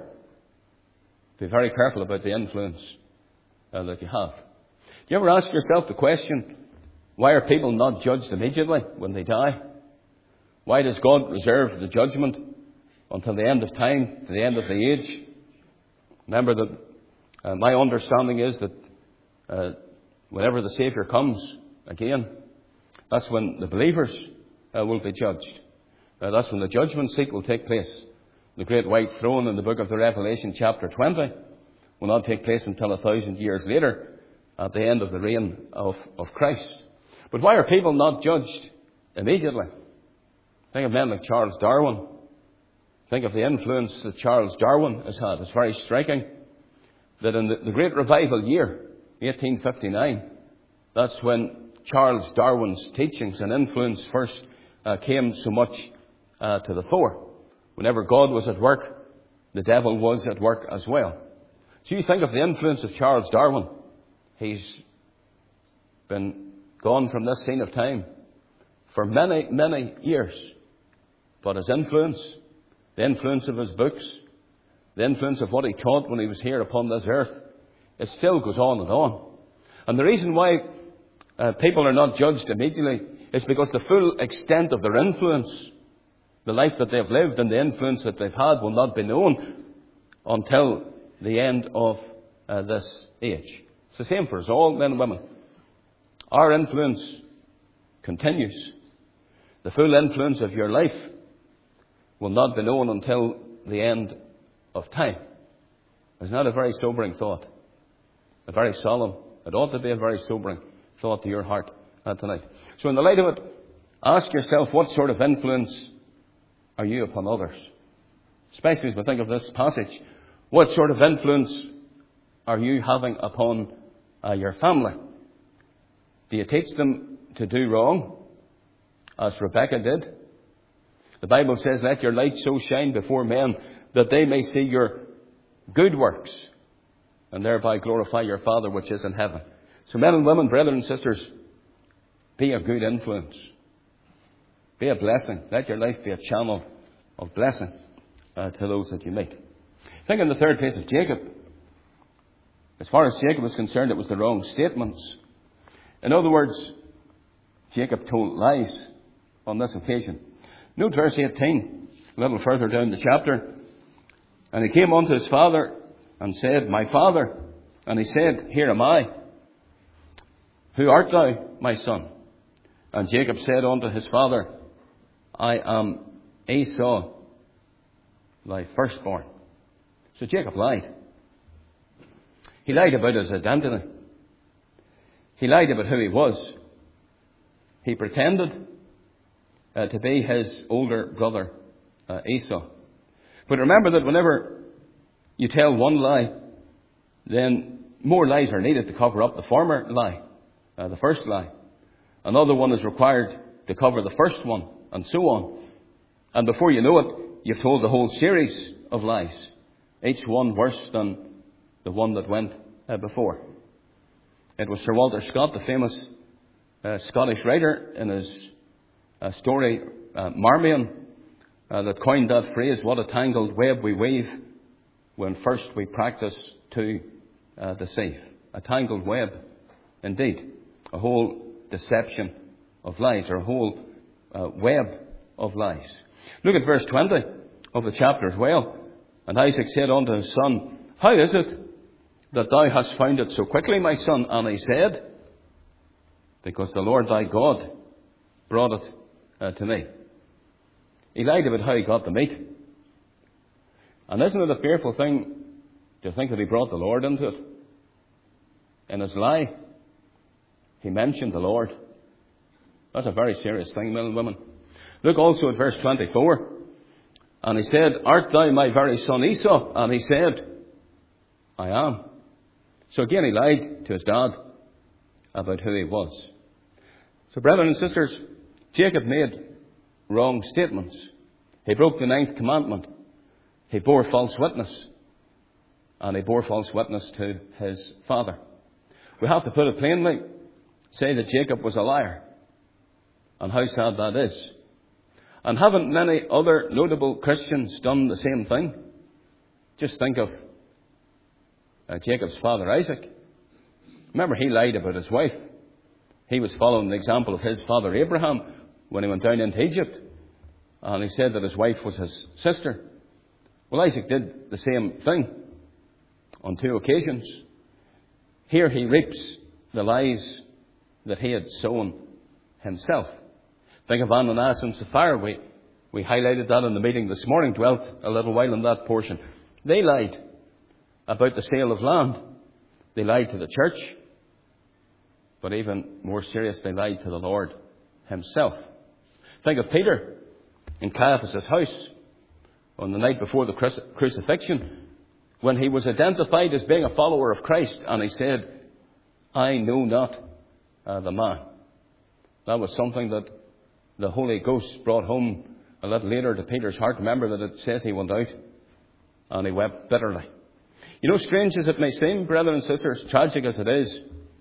Be very careful about the influence uh, that you have. Do you ever ask yourself the question, why are people not judged immediately when they die? Why does God reserve the judgment until the end of time, to the end of the age? Remember that uh, my understanding is that uh, whenever the Saviour comes again, that's when the believers uh, will be judged. Uh, that's when the judgment seat will take place. The great white throne in the book of the Revelation, chapter twenty, will not take place until a thousand years later, at the end of the reign of, of Christ. But why are people not judged immediately? Think of men like Charles Darwin. Think of the influence that Charles Darwin has had. It's very striking that in the, the great revival year, eighteen fifty-nine, that's when Charles Darwin's teachings and influence first uh, came so much uh, to the fore. Whenever God was at work, the devil was at work as well. So you think of the influence of Charles Darwin. He's been gone from this scene of time for many, many years. But his influence, the influence of his books, the influence of what he taught when he was here upon this earth, it still goes on and on. And the reason why uh, people are not judged immediately is because the full extent of their influence, the life that they've lived and the influence that they've had, will not be known until the end of uh, this age. It's the same for us all, men and women. Our influence continues. The full influence of your life will not be known until the end of time. It's not a very sobering thought. A very solemn. It ought to be a very sobering thought to your heart uh, tonight. So in the light of it, ask yourself, what sort of influence are you upon others? Especially as we think of this passage, what sort of influence are you having upon uh, your family? Do you teach them to do wrong, as Rebekah did? The Bible says, let your light so shine before men that they may see your good works and thereby glorify your Father which is in heaven. So men and women, brethren and sisters, be a good influence. Be a blessing. Let your life be a channel of blessing uh, to those that you meet. Think in the third place of Jacob. As far as Jacob was concerned, it was the wrong statements. In other words, Jacob told lies on this occasion. Note verse eighteen, a little further down the chapter. And he came unto his father and said, my father. And he said, here am I. Who art thou, my son? And Jacob said unto his father, I am Esau, thy firstborn. So Jacob lied. He lied about his identity. He lied about who he was. He pretended uh, to be his older brother, uh, Esau. But remember that whenever you tell one lie, then more lies are needed to cover up the former lie, uh, the first lie. Another one is required to cover the first one, and so on. And before you know it, you've told the whole series of lies, each one worse than the one that went uh, before. It was Sir Walter Scott, the famous uh, Scottish writer, in his uh, story uh, Marmion, uh, that coined that phrase, what a tangled web we weave when first we practice to uh, deceive. A tangled web, indeed. A whole deception of lies, or a whole uh, web of lies. Look at verse twenty of the chapter as well. And Isaac said unto his son, How is it that thou hast found it so quickly, my son? And he said, Because the Lord thy God brought it uh, to me. He lied about how he got the meat. And isn't it a fearful thing to think that he brought the Lord into it? In his lie, he mentioned the Lord. That's a very serious thing, men and women. Look also at verse twenty-four. And he said, Art thou my very son Esau? And he said, I am. So again he lied to his dad about who he was. So brethren and sisters, Jacob made wrong statements. He broke the ninth commandment. He bore false witness. And he bore false witness to his father. We have to put it plainly, say that Jacob was a liar. And how sad that is. And haven't many other notable Christians done the same thing? Just think of uh, Jacob's father Isaac. Remember, he lied about his wife. He was following the example of his father Abraham when he went down into Egypt. And he said that his wife was his sister. Well, Isaac did the same thing on two occasions. Here he reaps the lies that he had sown himself. Think of Ananias and Sapphira. We, we highlighted that in the meeting this morning, dwelt a little while in that portion. They lied about the sale of land. They lied to the church. But even more serious, they lied to the Lord himself. Think of Peter in Caiaphas' house on the night before the crucifixion, when he was identified as being a follower of Christ, and he said, I know not uh, the man. That was something that the Holy Ghost brought home a little later to Peter's heart. Remember that it says he went out and he wept bitterly. You know, strange as it may seem, brethren and sisters, tragic as it is,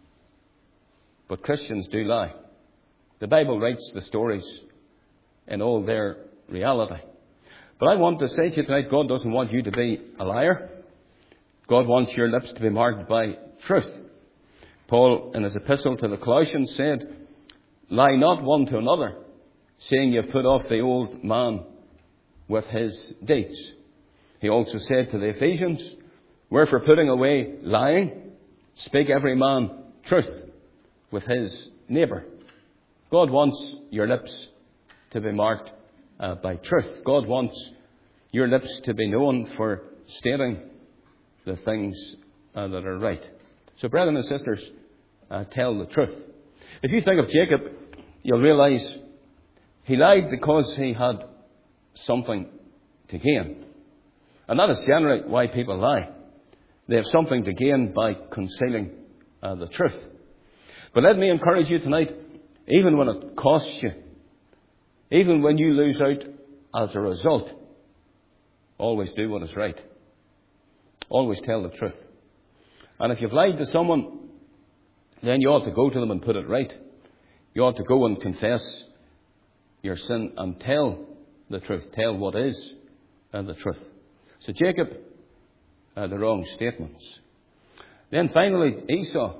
but Christians do lie. The Bible writes the stories in all their reality. But I want to say to you tonight, God doesn't want you to be a liar. God wants your lips to be marked by truth. Paul, in his epistle to the Colossians, said, Lie not one to another, saying you have put off the old man with his deeds. He also said to the Ephesians, Wherefore putting away lying, speak every man truth with his neighbour. God wants your lips to be marked uh, by truth. God wants your lips to be known for stating the things uh, that are right. So, brethren and sisters, uh, tell the truth. If you think of Jacob, you'll realise he lied because he had something to gain. And that is generally why people lie. They have something to gain by concealing uh, the truth. But let me encourage you tonight, even when it costs you, even when you lose out as a result, always do what is right. Always tell the truth. And if you've lied to someone, then you ought to go to them and put it right. You ought to go and confess your sin and tell the truth. Tell what is and the truth. So Jacob had the wrong statements. Then finally, Esau.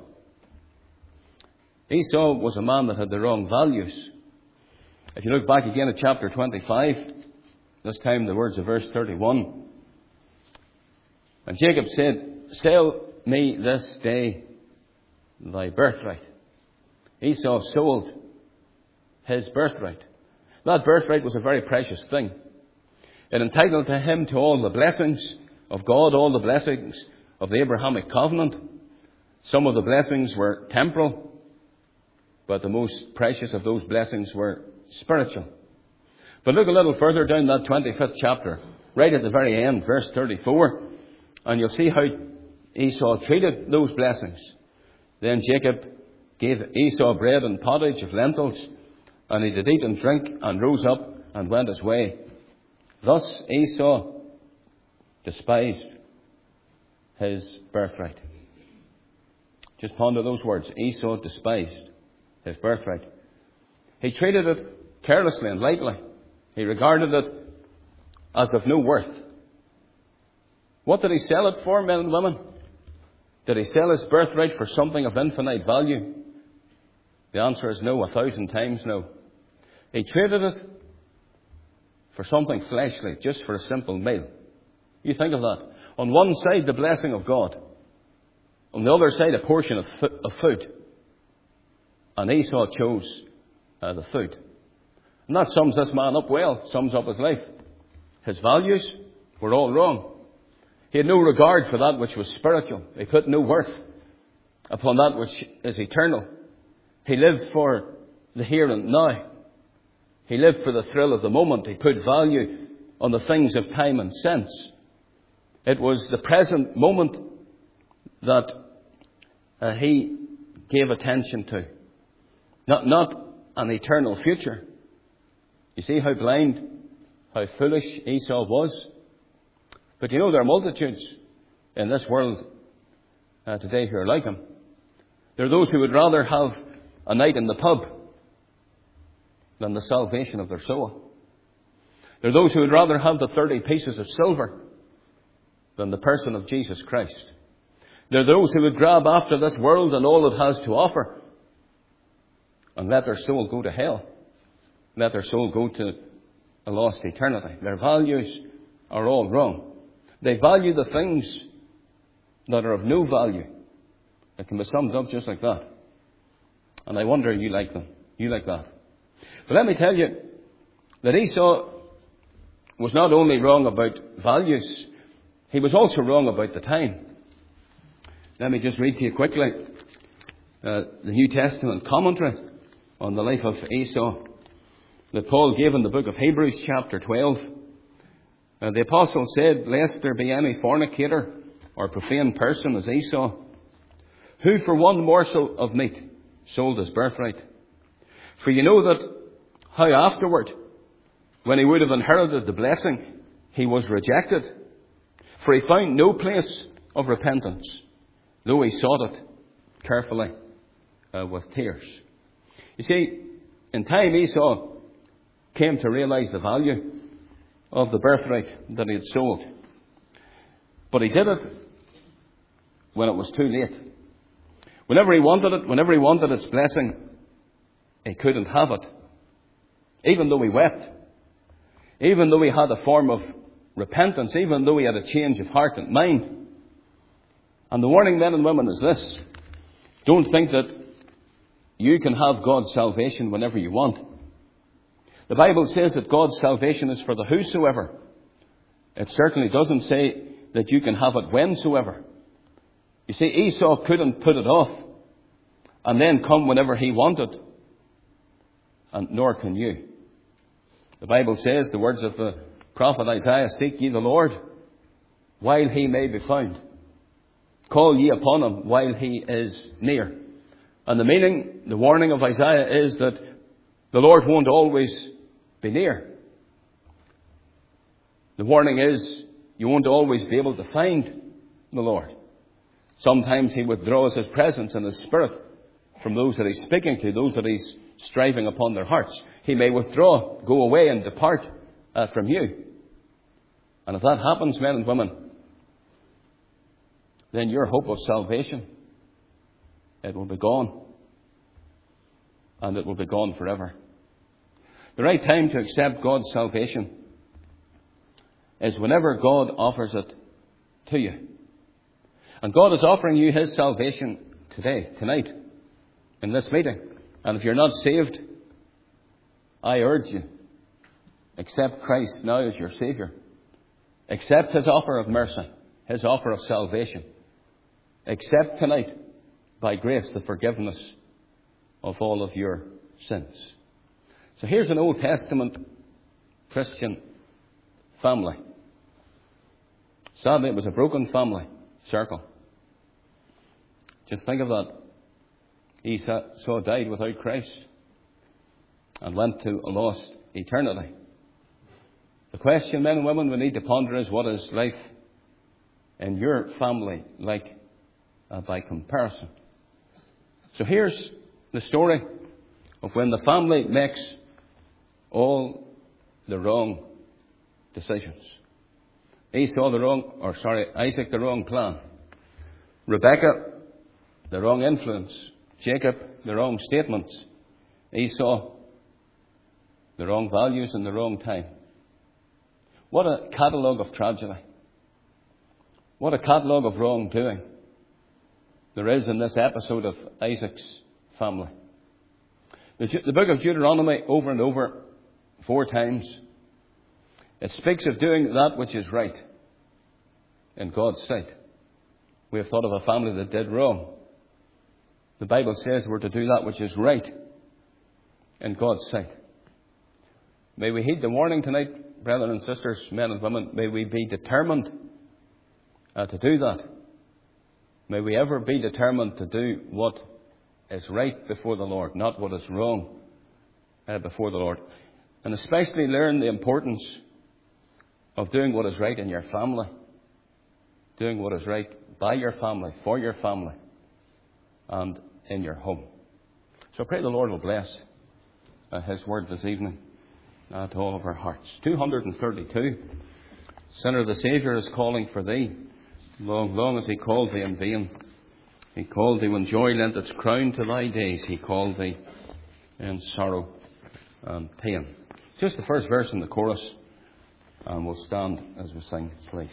Esau was a man that had the wrong values. If you look back again at chapter twenty-five, this time the words of verse thirty-one. And Jacob said, Sell me this day thy birthright. Esau sold his birthright. That birthright was a very precious thing. It entitled to him to all the blessings of God, all the blessings of the Abrahamic covenant. Some of the blessings were temporal, but the most precious of those blessings were spiritual. But look a little further down that twenty-fifth chapter, right at the very end, verse thirty-four, and you'll see how Esau treated those blessings. Then Jacob gave Esau bread and pottage of lentils, and he did eat and drink, and rose up and went his way. Thus Esau despised his birthright. Just ponder those words. Esau despised his birthright. He treated it carelessly and lightly. He regarded it as of no worth. What did he sell it for, men and women? Did he sell his birthright for something of infinite value? The answer is no, a thousand times no. He traded it for something fleshly, just for a simple meal. You think of that. On one side, the blessing of God. On the other side, a portion of, fu- of food. And Esau chose uh, the food. And that sums this man up well, sums up his life. His values were all wrong. He had no regard for that which was spiritual. He put no worth upon that which is eternal. He lived for the here and now. He lived for the thrill of the moment. He put value on the things of time and sense. It was the present moment that uh, he gave attention to. Not, not an eternal future. You see how blind, how foolish Esau was? But you know, there are multitudes in this world uh, today who are like him. There are those who would rather have a night in the pub than the salvation of their soul. There are those who would rather have the thirty pieces of silver than the person of Jesus Christ. There are those who would grab after this world and all it has to offer and let their soul go to hell. Let their soul go to a lost eternity. Their values are all wrong. They value the things that are of no value. It can be summed up just like that. And I wonder, you like them. You like that. But let me tell you that Esau was not only wrong about values, he was also wrong about the time. Let me just read to you quickly uh, the New Testament commentary on the life of Esau that Paul gave in the book of Hebrews chapter twelve. Uh, the apostle said, "Lest there be any fornicator or profane person as Esau, who for one morsel of meat sold his birthright. For you know that how afterward, when he would have inherited the blessing, he was rejected. For he found no place of repentance, though he sought it carefully uh, with tears." You see, in time Esau came to realize the value of the birthright that he had sold. But he did it when it was too late. Whenever he wanted it, whenever he wanted its blessing, he couldn't have it. Even though he wept, even though he had a form of repentance, even though he had a change of heart and mind. And the warning, men and women, is this: don't think that you can have God's salvation whenever you want. The Bible says that God's salvation is for the whosoever. It certainly doesn't say that you can have it whensoever. You see, Esau couldn't put it off and then come whenever he wanted. And nor can you. The Bible says, the words of the prophet Isaiah, "Seek ye the Lord while he may be found. Call ye upon him while he is near." And the meaning, the warning of Isaiah is that the Lord won't always be near. The warning is you won't always be able to find the Lord. Sometimes he withdraws his presence and his spirit from those that he's speaking to, those that he's striving upon their hearts. He may withdraw, go away and depart uh, from you. And if that happens, men and women, then your hope of salvation, it will be gone. And it will be gone forever. The right time to accept God's salvation is whenever God offers it to you. And God is offering you his salvation today, tonight, in this meeting. And if you're not saved, I urge you, accept Christ now as your Saviour. Accept his offer of mercy, his offer of salvation. Accept tonight, by grace, the forgiveness of all of your sins. So here's an Old Testament Christian family. Sadly, it was a broken family circle. Just think of that. Esau died without Christ and went to a lost eternity. The question, men and women, we need to ponder is, what is life in your family like uh, by comparison? So here's the story of when the family makes all the wrong decisions. Esau the wrong, or sorry, Isaac the wrong plan. Rebecca, the wrong influence. Jacob, the wrong statements. Esau, the wrong values in the wrong time. What a catalogue of tragedy. What a catalogue of wrongdoing there is in this episode of Isaac's family. The, the book of Deuteronomy, over and over, four times, it speaks of doing that which is right in God's sight. We have thought of a family that did wrong. The Bible says we're to do that which is right in God's sight. May we heed the warning tonight, brethren and sisters, men and women. May we be determined uh, to do that. May we ever be determined to do what is right before the Lord, not what is wrong uh, before the Lord. And especially learn the importance of doing what is right in your family. Doing what is right by your family, for your family, and in your home. So I pray the Lord will bless uh, His word this evening uh, to all of our hearts. two hundred thirty-two. Sinner, the Saviour is calling for thee. Long, long as He called thee in vain. He called thee when joy lent its crown to thy days. He called thee in sorrow and pain. Just the first verse in the chorus, and we'll stand as we sing, please.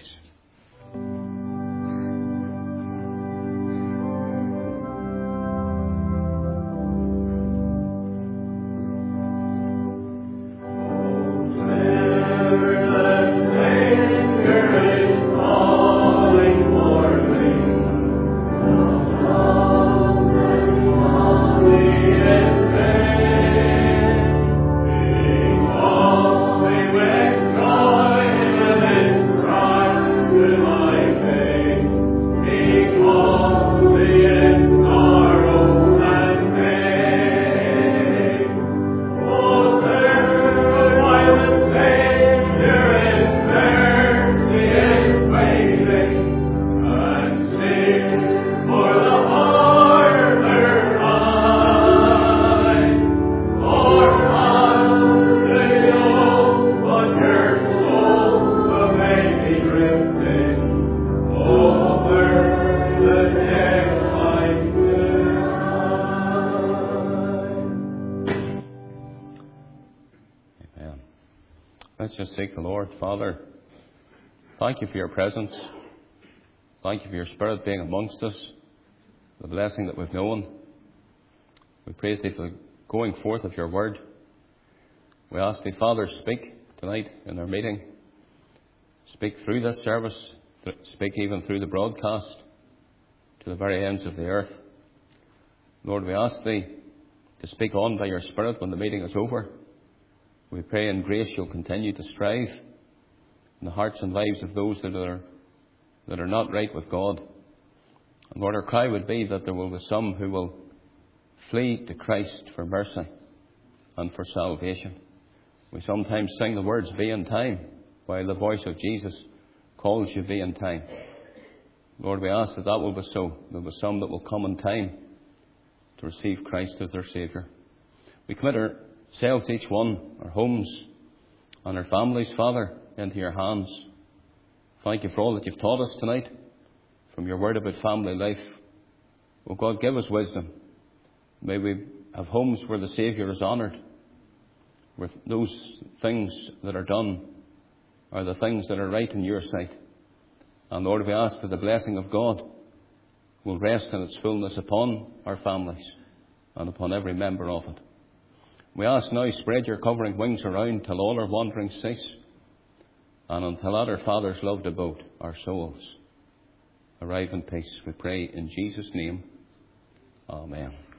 Let's just seek the Lord. Father, thank you for your presence. Thank you for your Spirit being amongst us, the blessing that we've known. We praise thee for the going forth of your word. We ask thee, Father, speak tonight in our meeting. Speak through this service. Speak even through the broadcast to the very ends of the earth. Lord, we ask thee to speak on by your Spirit when the meeting is over. We pray in grace you'll continue to strive in the hearts and lives of those that are that are not right with God. And Lord, our cry would be that there will be some who will flee to Christ for mercy and for salvation. We sometimes sing the words, be in time, while the voice of Jesus calls you, be in time. Lord, we ask that that will be so. There will be some that will come in time to receive Christ as their Saviour. We commit ourselves, each one, our homes and our families, Father, into your hands. Thank you for all that you've taught us tonight from your word about family life. Oh God, give us wisdom. May we have homes where the Saviour is honoured, where those things that are done are the things that are right in your sight. And Lord, we ask that the blessing of God will rest in its fullness upon our families and upon every member of it. We ask now, spread your covering wings around till all our wanderings cease, and until at our Father's loved abode, our souls arrive in peace. We pray in Jesus' name. Amen.